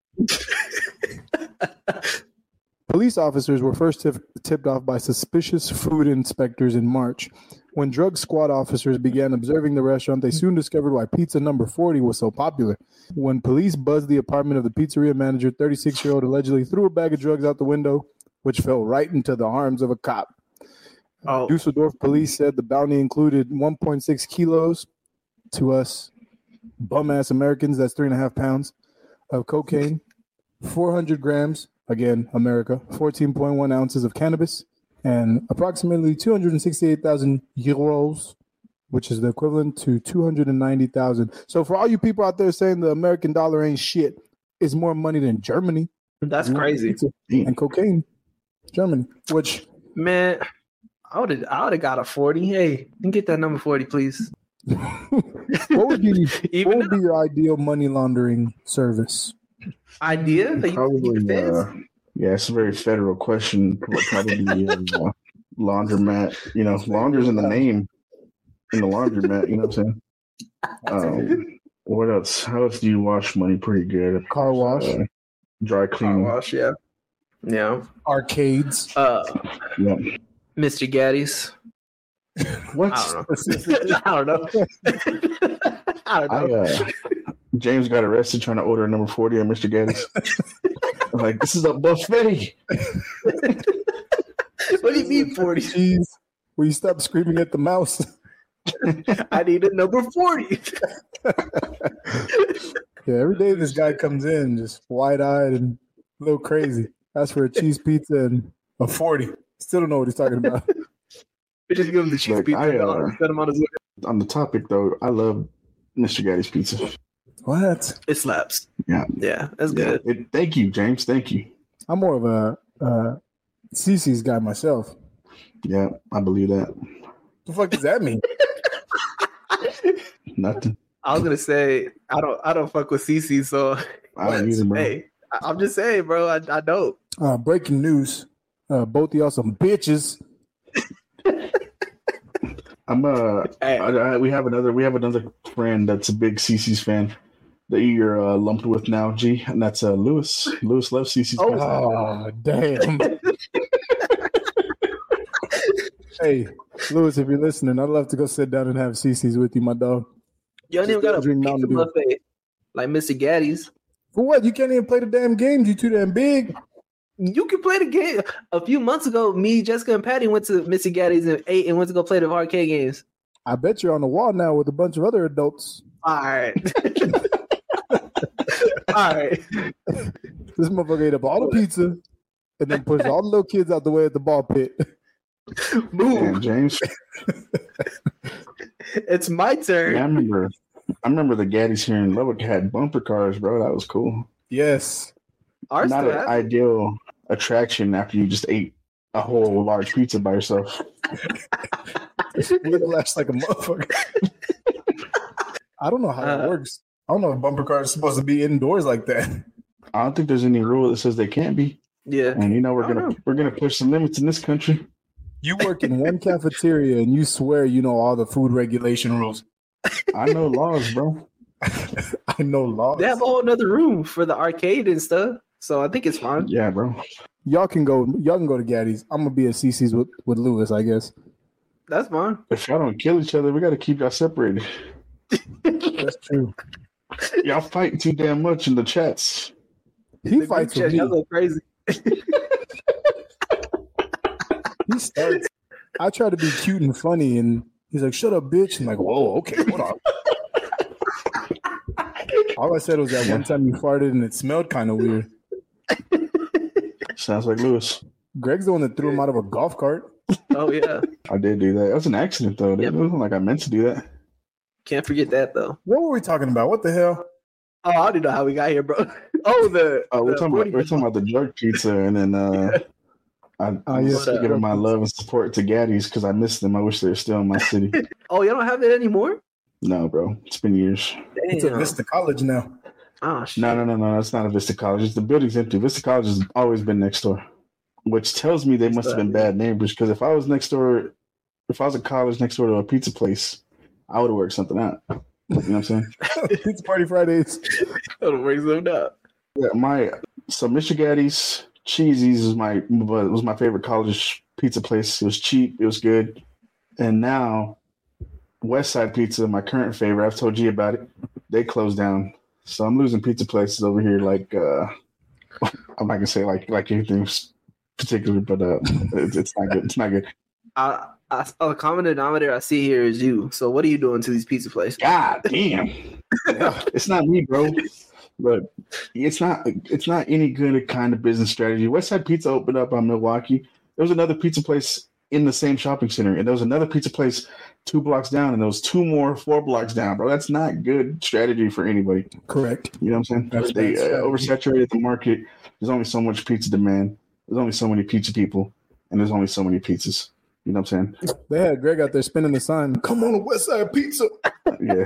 Police officers were first t- tipped off by suspicious food inspectors in March. When drug squad officers began observing the restaurant, they soon discovered why pizza number forty was so popular. When police buzzed the apartment of the pizzeria manager, thirty-six-year-old allegedly threw a bag of drugs out the window, which fell right into the arms of a cop. Oh. Dusseldorf police said the bounty included one point six kilos to us bum-ass Americans, that's three and a half pounds of cocaine, four hundred grams, again, America, fourteen point one ounces of cannabis, and approximately two hundred sixty-eight thousand euros, which is the equivalent to two hundred ninety thousand. So for all you people out there saying the American dollar ain't shit, it's more money than Germany. That's crazy. And cocaine, Germany, which... Man, I would have I would have got a forty. Hey, you can get that number forty, please. What would be, what would be your ideal money laundering service? Idea? That Probably, you uh, yeah, it's a very federal question. Probably uh, laundromat. You know, launder's in the name. In the laundromat, you know what I'm saying? Um, what else? How else do you wash money pretty good? Car wash. Uh, dry cleaning. Car wash, yeah. Yeah. Arcades. Uh, yeah. Mister Gaddy's. What? I don't know. I don't know. I don't know. I, uh, James got arrested trying to order a number forty at Mister Gaddy's. I'm like, this is a buffet. What do you mean forty? Jeez. Will you stop screaming at the mouse? I need a number forty. Yeah, every day this guy comes in just wide-eyed and a little crazy. Asks for a cheese pizza and a forty. Still don't know what he's talking about. We just give him the cheese Look, pizza I, and uh, send him on his way. On the topic though, I love Mister Gatti's pizza. What? It slaps. Yeah, Yeah, that's yeah. good. It, thank you, James. Thank you. I'm more of a uh, C C's guy myself. Yeah, I believe that. The fuck does that mean? Nothing. I was gonna say I don't I don't fuck with C C, so I don't either, bro. hey, I- I'm just saying, bro. I, I don't. Uh, breaking news. Uh, both of y'all some bitches. I'm uh, Hey. I, I, we have another we have another friend that's a big C C's fan that you're uh, lumped with now, G, and that's uh, Lewis. Lewis loves C C's. Oh. pizza. Oh, damn. Hey, Lewis, if you're listening, I'd love to go sit down and have C C's with you, my dog. You don't even got a Drink pizza Mountain Dew. buffet like Mister Gatti's. For what? You can't even play the damn games. You too damn big. You can play the game. A few months ago, me, Jessica, and Patty went to Mister Gatti's and ate and went to go play the arcade games. I bet you're on the wall now with a bunch of other adults. All right. All right. This motherfucker ate up all the pizza and then pushed all the little kids out the way at the ball pit. Damn, Move. James. It's my turn. Yeah, I remember. I remember the Gatti's here in Lubbock had bumper cars, bro. That was cool. Yes. Ours Not still an has it. ideal attraction after you just ate a whole large pizza by yourself. Whiplash like a motherfucker. I don't know how that Uh, works. I don't know if bumper cars are supposed to be indoors like that. I don't think there's any rule that says they can't be. Yeah. And you know we're I don't gonna know. we're gonna push some limits in this country. You work in one cafeteria and you swear you know all the food regulation rules. I know laws, bro. I know laws. They have a whole other room for the arcade and stuff. So I think it's fine. Yeah, bro. Y'all can go. Y'all can go to Gaddy's. I'm gonna be at C C's with, with Lewis, I guess. That's fine. If y'all don't kill each other, we got to keep y'all separated. That's true. Y'all fight too damn much in the chats. He The fights group with chat, me. y'all go crazy. He starts. I try to be cute and funny, and he's like, "Shut up, bitch!" I'm like, "Whoa, okay, hold on." All I said was that one time you farted and it smelled kind of weird. Sounds like Lewis. Greg's the one that threw him out of a golf cart. Oh yeah. I did do that. It was an accident though. It Yep. wasn't like I meant to do that. Can't forget that though. What were we talking about? What the hell? Oh, I don't know how we got here, bro. Oh, the Oh, we're the talking about forty we're talking about the jerk pizza, and then uh, I, Oh, I yeah. was giving my love and support to Gaddy's because I missed them. I wish they were still in my city. Oh, you don't have it anymore? No, bro, it's been years. It's a Damn. Vista College now. Oh shit. No, no, no, no. It's not a Vista College. It's the building's empty. Vista College has always been next door, which tells me they must have been bad neighbors. Because if I was next door, if I was at college next door to a pizza place, I would have worked something out. You know what I'm saying? Pizza Party Fridays. That'll bring something up. Yeah, my so Mister Gatti's Cheesy's was my was my favorite college pizza place. It was cheap, it was good, and now West Side Pizza, my current favorite. I've told you about it. They closed down, so I'm losing pizza places over here. Like uh, I'm not gonna say like like anything particular, but uh, it's, it's not good. It's not good. I, I, a common denominator I see here is you. So what are you doing to these pizza places? God damn, it's not me, bro. But it's not it's not any good kind of business strategy. Westside Pizza opened up on Milwaukee. There was another pizza place in the same shopping center, and there was another pizza place two blocks down, and there was two more four blocks down, bro. That's not good strategy for anybody. Correct. You know what I'm saying? That's they bad uh, strategy. oversaturated the market. There's only so much pizza demand. There's only so many pizza people, and there's only so many pizzas. You know what I'm saying? They had Greg out there spinning the sign. Come on to West Side Pizza. Yeah.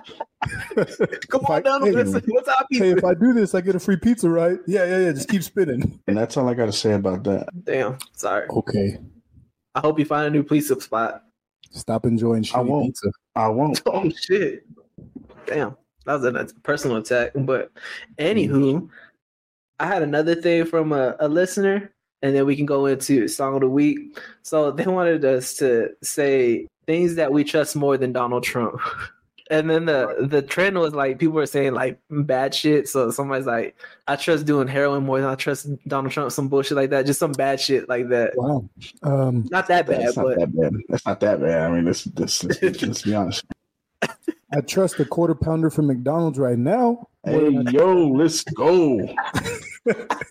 Come If on I- down hey, to this. What's our Hey, pizza? if I do this, I get a free pizza, right? Yeah, yeah, yeah. Just keep spinning. And that's all I got to say about that. Damn. Sorry. Okay. I hope you find a new pizza spot. Stop enjoying I shitty won't. pizza. I won't. Oh shit. Damn. That was a personal attack. But anywho, I had another thing from a, a listener, and then we can go into song of the week. So they wanted us to say things that we trust more than Donald Trump. And then the the trend was like people were saying like bad shit. So somebody's like, I trust doing heroin more than I trust Donald Trump, some bullshit like that. Just some bad shit like that. Wow. Um, Not that bad, That's not but that bad. That's not that bad. I mean, let's, let's, let's, let's be honest. I trust a quarter pounder from McDonald's right now. Hey, yo, let's go.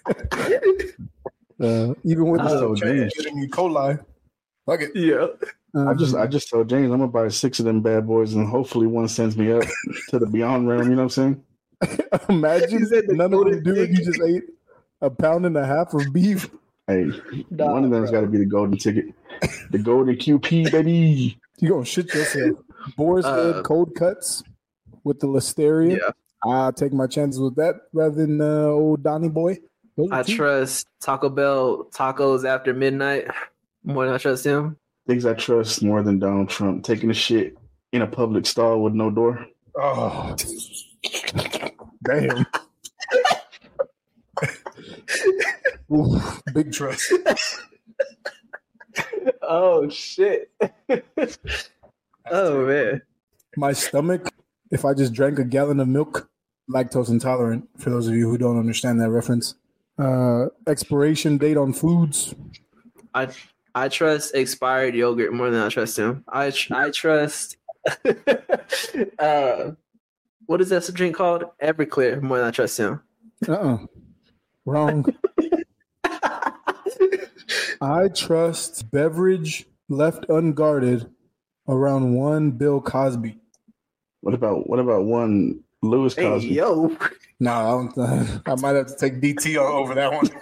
Uh, even with Oh, the man. getting E. coli. Fuck it. yeah. I just Um, I just told James I'm gonna buy six of them bad boys, and hopefully one sends me up to the beyond realm. You know what I'm saying? imagine He said the none of them golden do it. You ticket. just ate a pound and a half of beef. Hey, Nah, one of them's got to be the golden ticket, the golden Q P, baby. You gonna shit yourself. Boar's Uh, head cold cuts with the listeria. Yeah, I'll take my chances with that rather than uh, old Donnie boy. Those are I two. trust Taco Bell tacos after midnight more than I trust him. Things I trust more than Donald Trump taking a shit in a public stall with no door. Oh, damn. Ooh, big trust. Oh shit! Oh man, My stomach, if I just drank a gallon of milk, lactose intolerant, for those of you who don't understand that reference. Uh, expiration date on foods. I I trust expired yogurt more than I trust him. I tr- I trust. uh, what is that drink called? Everclear more than I trust him. Uh-uh. Wrong. I trust beverage left unguarded around one Bill Cosby. What about what about one Louis Hey Cosby? yo, No, I, don't, I might have to take D T on over that one.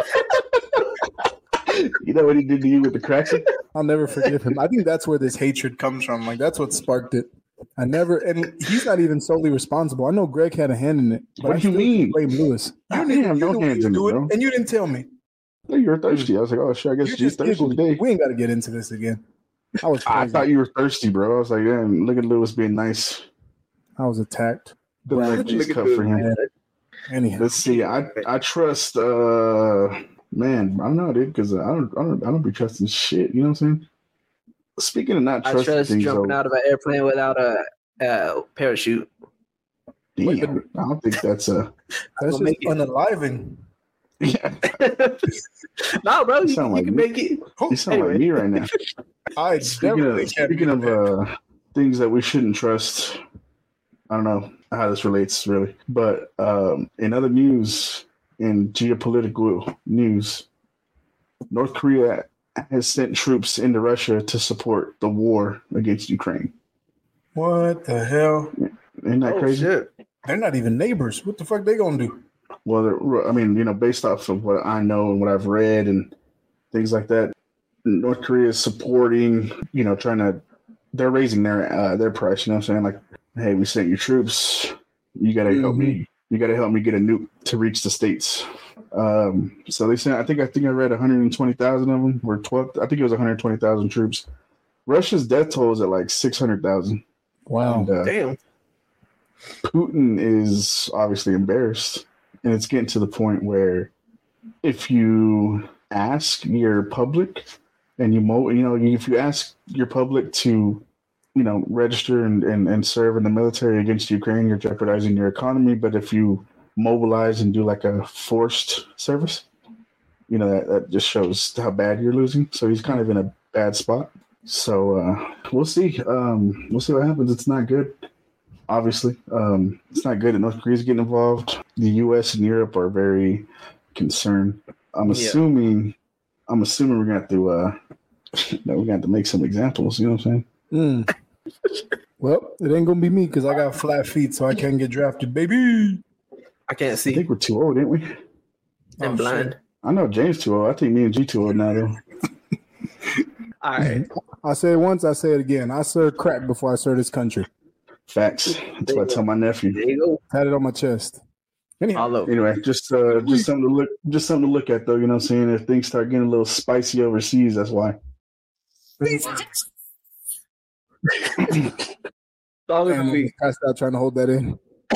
You know what he did to you with the cracker? I'll never forgive him. I think that's where this hatred comes from. Like that's what sparked it. I never, and he's not even solely responsible. I know Greg had a hand in it. But What I do you still mean? blame Lewis. I didn't have no knew hands you in it, do bro. and you didn't tell me. No, you were thirsty. I was like, oh shit, I You guess G's just thirsty giggled. today. We ain't got to get into this again. I was. I Crazy. thought you were thirsty, bro. I was like, damn, look at Lewis being nice. I was attacked. The right G's cup for him. Anyhow, Let's see. I I trust. uh Man, I don't know, dude, because I don't I don't I don't be trusting shit. You know what I'm saying? Speaking of not I trusting trust things, jumping though, out of an airplane without a, a parachute. damn, I don't think that's a. that's just make it. unaliving. Yeah, No, bro, you, sound you like can me. make it. you sound Anyway. like me right now. I Speaking definitely of can't speaking be of that. uh, things that we shouldn't trust, I don't know how this relates really, but um, in other news, in geopolitical news, North Korea has sent troops into Russia to support the war against Ukraine. What the hell? Isn't that Oh crazy? shit! They're not even neighbors. What the fuck they gonna do? Well, they're- I mean, you know, based off of what I know and what I've read and things like that, North Korea is supporting, you know, trying to, they're raising their uh, their price. You know what I'm saying? Like, hey, we sent you troops. You got to help me. You got to help me get a nuke to reach the States. Um, so they sent, I think, I think I read one hundred twenty thousand of them, or twelve, I think it was one hundred twenty thousand troops. Russia's death toll is at like six hundred thousand. Wow. And, uh, Damn. Putin is obviously embarrassed, and it's getting to the point where if you ask your public and you mo you know if you ask your public to you know register and, and, and serve in the military against Ukraine, you're jeopardizing your economy. But if you mobilize and do like a forced service, you know that, that just shows how bad you're losing. So he's kind of in a bad spot. So uh, we'll see. Um, we'll see what happens. It's not good. Obviously, um, it's not good that North Korea's getting involved. The U S and Europe are very concerned. I'm Yeah. assuming, I'm assuming we're gonna have to, uh, that we're gonna have to make some examples. You know what I'm saying? Mm. Well, it ain't gonna be me because I got flat feet, so I can't get drafted, baby. I can't I see. think we're too old, ain't we? I'm Oh, blind. shit. I know James too old. I think me and G too old now, though. All right. I say it once, I say it again. I served crack before I served this country. Facts. That's what I tell my nephew. There you go. Had it on my chest. Anyhow, All over. Anyway, just uh, just something to look, just something to look at, though. You know what I'm saying? If things start getting a little spicy overseas, that's why. All over and me. passed out trying to hold that in.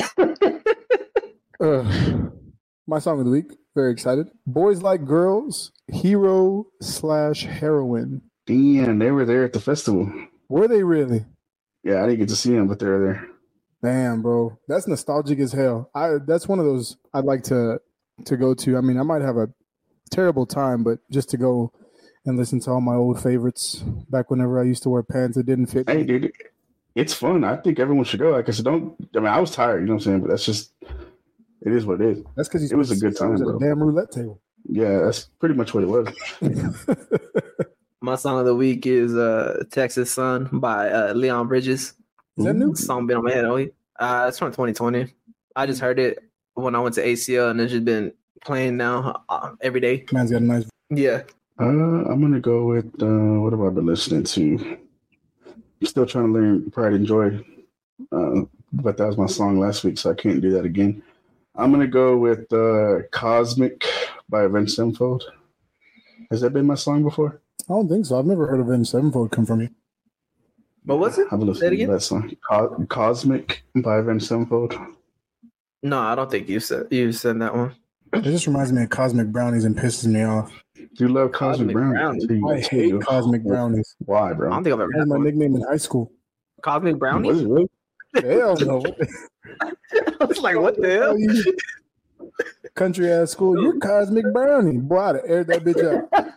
Uh, my song of the week. Very excited. Boys Like Girls, hero slash heroine. Damn, they were there at the festival. Were they really? Yeah, I didn't get to see them, but they were there. Damn, bro, that's nostalgic as hell. I that's one of those I'd like to to go to. I mean, I might have a terrible time, but just to go and listen to all my old favorites back whenever I used to wear pants that didn't fit. Hey, me. dude, it's fun. I think everyone should go. Like I said, don't. I mean, I was tired. You know what I'm saying? But that's just. It is what it is. That's because It was a good time, at bro. a damn roulette table. Yeah, that's pretty much what it was. My song of the week is uh, Texas Sun by uh, Leon Bridges. Is that new? This song been on my head all week. Uh, it's from twenty twenty. I just heard it when I went to A C L, and it's just been playing now uh, every day. Man's got a nice. Yeah. Uh, I'm gonna go with uh, what have I been listening to? I'm still trying to learn Pride and Joy, uh, but that was my song last week, so I can't do that again. I'm gonna go with uh, Cosmic by Avenged Sevenfold. Has that been my song before? I don't think so. I've never heard of Avenged Sevenfold come from you. What was it? I've been listening to that song. Co- Cosmic by Avenged Sevenfold. No, I don't think you said you said that one. It just reminds me of Cosmic Brownies and pisses me off. You love Cosmic, Cosmic Brownies. Brownies. I hate Cosmic Brownies. Why, bro? I don't think I've ever That was had my one. nickname in high school. Cosmic Brownie? Was it really? Hell no. I was like, what the hell? Country ass school. You're Cosmic Brownie. Boy, I'd have aired that bitch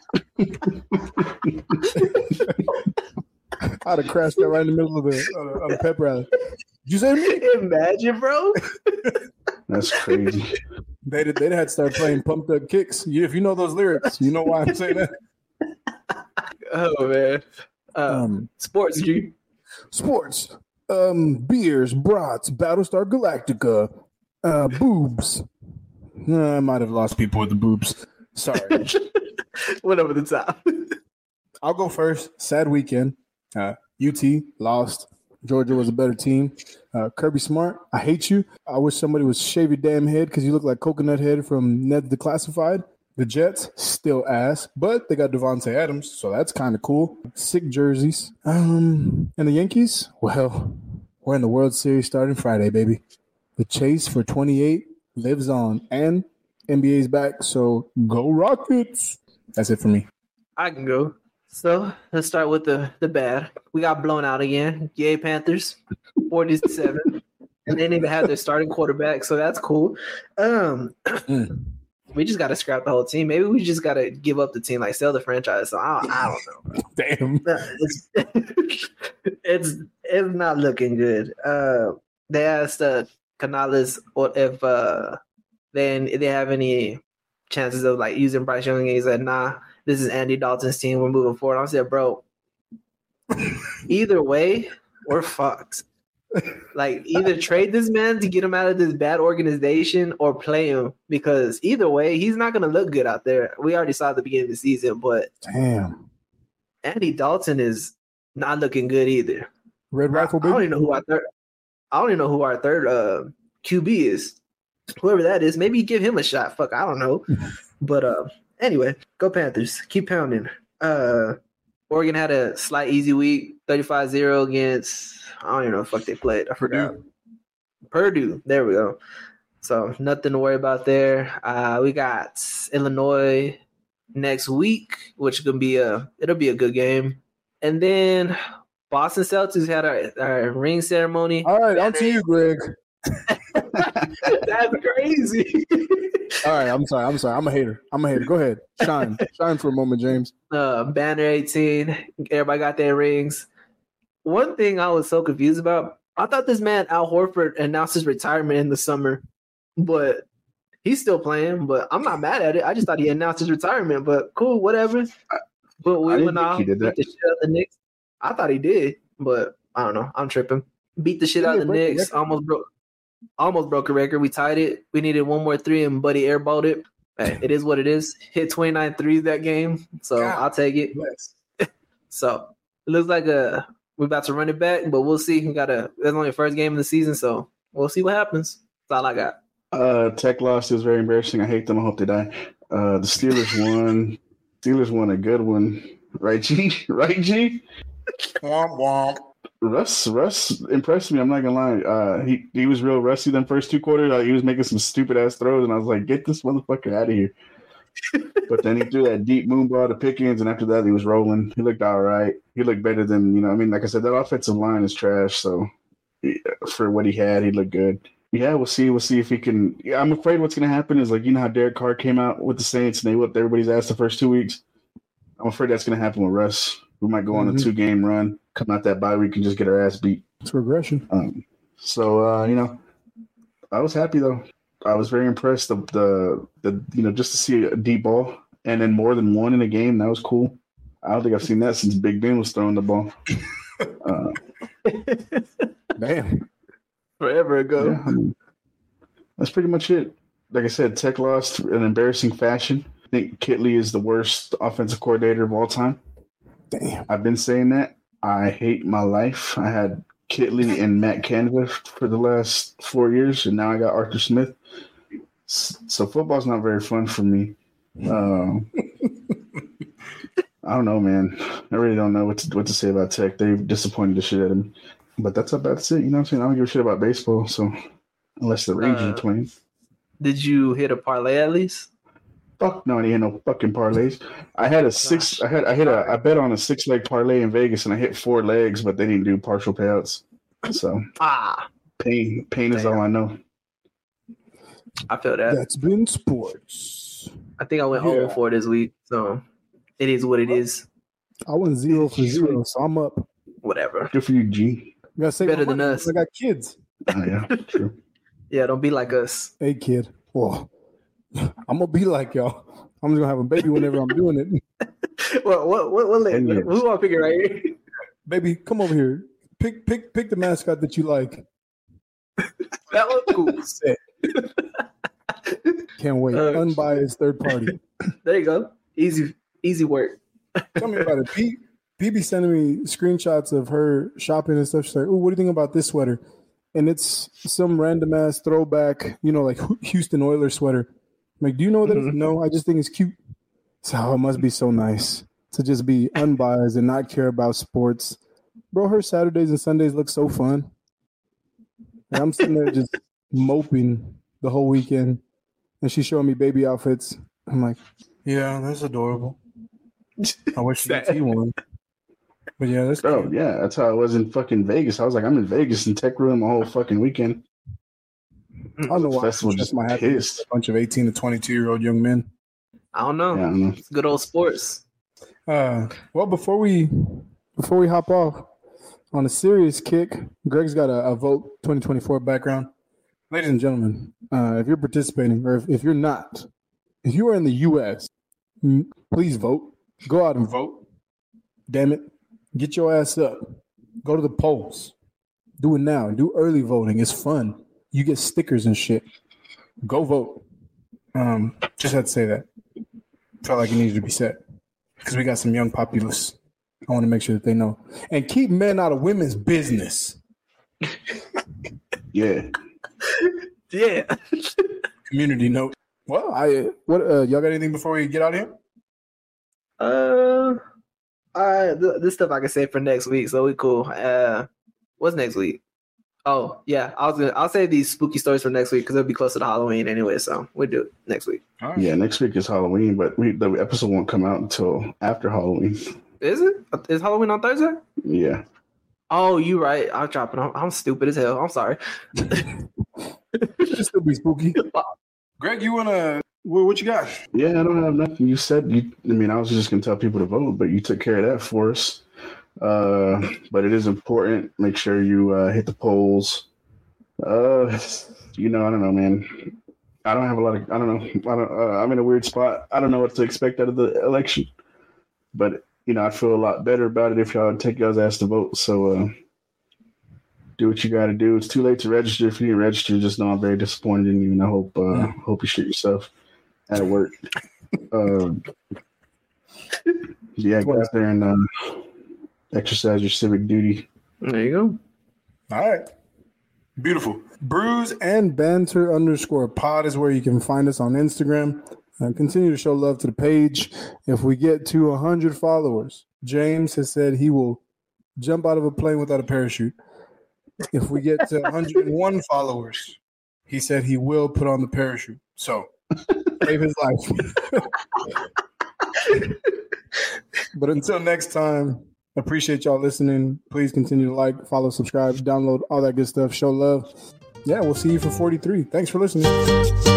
out. I'd have crashed that right in the middle of the, uh, of the pep rally. Did you say to me? Imagine, bro. That's crazy. They'd, they'd had to start playing Pumped Up Kicks. You, if you know those lyrics, you know why I'm saying that. Oh, man. Uh, Um, sports, G. sports. Um, beers, brats, Battlestar Galactica, uh, boobs. Uh, I might have lost people with the boobs. Sorry. Went over the top. I'll go first. Sad weekend. Uh, U T lost. Georgia was a better team. Uh, Kirby Smart, I hate you. I wish somebody would shave your damn head because you look like Coconut Head from Ned Declassified. The Jets, still ass, but they got Devontae Adams, so that's kind of cool. Sick jerseys. Um, and the Yankees, well, we're in the World Series starting Friday, baby. The chase for twenty-eight lives on, and N B A's back, so go Rockets. That's it for me. I can go. So let's start with the, the bad. We got blown out again. Yay, Panthers, forty-seven. And they didn't even have their starting quarterback, so that's cool. Um, Mm. We just got to scrap the whole team. Maybe we just got to give up the team, like sell the franchise. So I, I don't know. Damn. It's, it's it's not looking good. Uh, they asked uh, Canales if uh, they they have any chances of like using Bryce Young, and he said, "Nah, this is Andy Dalton's team. We're moving forward." I said, "Bro, either way, we're fucked. Like either trade this man to get him out of this bad organization or play him, because either way, he's not gonna look good out there. We already saw at the beginning of the season, but Damn. Andy Dalton is not looking good either. Red Rifle, I don't baby. even know who our third. I don't even know who our third uh, Q B is. Whoever that is, maybe give him a shot. Fuck, I don't know. But uh, anyway, go Panthers. Keep pounding. Uh, Oregon had a slight easy week, thirty-five zero against. I don't even know what the fuck they played. I forgot. Purdue. There we go. So nothing to worry about there. Uh, we got Illinois next week, which can be a it'll be a good game. And then Boston Celtics had our, our ring ceremony. All right, on to you, Greg. That's crazy. All right, I'm sorry. I'm sorry. I'm a hater. I'm a hater. Go ahead. Shine. Shine for a moment, James. Uh, Banner eighteen. Everybody got their rings. One thing I was so confused about, I thought this man, Al Horford, announced his retirement in the summer, but he's still playing. But I'm not mad at it. I just thought he announced his retirement, but cool, whatever. But we I didn't went think off, he did beat that. the shit out of the Knicks. I thought he did, but I don't know. I'm tripping. Beat the shit out of the Didn't he break the Knicks. record? Almost broke. Almost broke a record. We tied it. We needed one more three, and Buddy airballed it. Hey, it is what it is. Hit twenty-nine threes that game, so God. I'll take it. Yes. So it looks like a we're about to run it back, but we'll see. We got a that's only the first game of the season, so we'll see what happens. That's all I got. Uh, Tech lost. It was very embarrassing. I hate them. I hope they die. Uh, the Steelers won. Steelers won a good one. Right, G? Right, G? Womp womp. Russ, Russ impressed me. I'm not gonna lie. Uh, he he was real rusty them first two quarters. Uh, he was making some stupid ass throws, and I was like, "Get this motherfucker out of here!" But then he threw that deep moon ball to Pickens, and after that, he was rolling. He looked all right. He looked better than you know. I mean, like I said, that offensive line is trash. So he, for what he had, he looked good. Yeah, we'll see. We'll see if he can. Yeah, I'm afraid what's gonna happen is like you know how Derek Carr came out with the Saints and they whipped everybody's ass the first two weeks. I'm afraid that's gonna happen with Russ. We might go on a Mhm. two game run, come out that bye week, and just get our ass beat. It's regression. Um, so uh, you know, I was happy though. I was very impressed. The, the the you know just to see a deep ball and then more than one in a game, that was cool. I don't think I've seen that since Big Ben was throwing the ball. Uh, Damn. Forever ago. yeah, I mean, that's pretty much it. Like I said, Tech lost in embarrassing fashion. I think Kitley is the worst offensive coordinator of all time. Damn. I've been saying that. I hate my life. I had Kitley and Matt Canada for the last four years, and now I got Arthur Smith. So football's not very fun for me. Um, I don't know, man. I really don't know what to, what to say about Tech. They've disappointed the shit out of me. But that's about it. You know what I'm saying? I don't give a shit about baseball. So unless the Rangers Uh, are playing. Did you hit a parlay at least? Fuck no, I didn't hit no fucking parlays. I had a six. I had. I hit a. I bet on a six leg parlay in Vegas, and I hit four legs, but they didn't do partial payouts. So Ah, pain, pain is Damn. all I know. I feel that. That's been sports. I think I went Yeah. oh four this week, so it is what it is. I went zero for zero, so I'm up. Whatever. Good for you, G. You gotta say Better than us. I got kids. Oh yeah, true. Yeah, don't be like us. Hey, kid. Well, I'm gonna be like y'all. I'm just gonna have a baby whenever I'm doing it. What? What? What? what Ten years. who want to pick it right here? Baby, come over here. Pick, pick, pick the mascot that you like. That was cool. Set. Can't wait. Uh, Unbiased third party. There you go. Easy, easy work. Tell me about it. P, P be sending me screenshots of her shopping and stuff. She's like, "Oh, what do you think about this sweater?" And it's some random ass throwback, you know, like Houston Oilers sweater. I'm like, do you know what that is? Mhm. No, I just think it's cute. So oh, it must be so nice to just be unbiased and not care about sports. Bro, her Saturdays and Sundays look so fun. And I'm sitting there just moping the whole weekend. And she's showing me baby outfits. I'm like, yeah, that's adorable. I wish you could see one. But yeah, that's Oh cute. yeah, that's how I was in fucking Vegas. I was like, I'm in Vegas, and Tech ruined my whole fucking weekend. I don't know why. Festival That's just my happy. pissed. A bunch of eighteen to twenty-two year old young men. I don't know. Yeah, I don't know. It's good old sports. Uh, well, before we before we hop off on a serious kick, Greg's got a, a vote twenty twenty-four background. Ladies and gentlemen, uh, if you're participating or if, if you're not, if you are in the U S, m- please vote. Go out and vote. Damn it. Get your ass up. Go to the polls. Do it now. Do early voting. It's fun. You get stickers and shit. Go vote. Um, just had to say that. Felt like it needed to be said because we got some young populace. I want to make sure that they know. And keep men out of women's business. Yeah, Yeah. Community note. Well, I what uh, y'all got anything before we get out of here? Uh, I th- this stuff I can say for next week, so we cool. Uh, what's next week? Oh yeah, I was gonna. I'll save these spooky stories for next week because it'll be closer to Halloween anyway. So we'll do it next week. All right. yeah. Next week is Halloween, but we, the episode won't come out until after Halloween. Is it? Is Halloween on Thursday? Yeah, Oh, you right. I'm dropping. I'm, I'm stupid as hell. I'm sorry. It'll still be spooky. Greg, you wanna what, what you got? yeah. I don't have nothing. You said you. I mean, I was just gonna tell people to vote, but you took care of that for us. Uh, but it is important. Make sure you uh, hit the polls. Uh, you know, I don't know, man. I don't have a lot of. I don't know. I don't. Uh, I'm in a weird spot. I don't know what to expect out of the election. But you know, I feel a lot better about it if y'all take y'all's ass to vote. So uh, do what you got to do. It's too late to register. If you didn't register, just know I'm very disappointed in you, and I hope uh, Yeah. hope you shit yourself at work. uh, yeah, get out there and uh, exercise your civic duty. There you go. All right. Beautiful. Brews and banter underscore pod is where you can find us on Instagram. And continue to show love to the page. If we get to one hundred followers, James has said he will jump out of a plane without a parachute. If we get to one hundred one followers, he said he will put on the parachute. So, save his life. But until next time, appreciate y'all listening. Please continue to like, follow, subscribe, download, all that good stuff. Show love. Yeah, we'll see you for forty-three. Thanks for listening.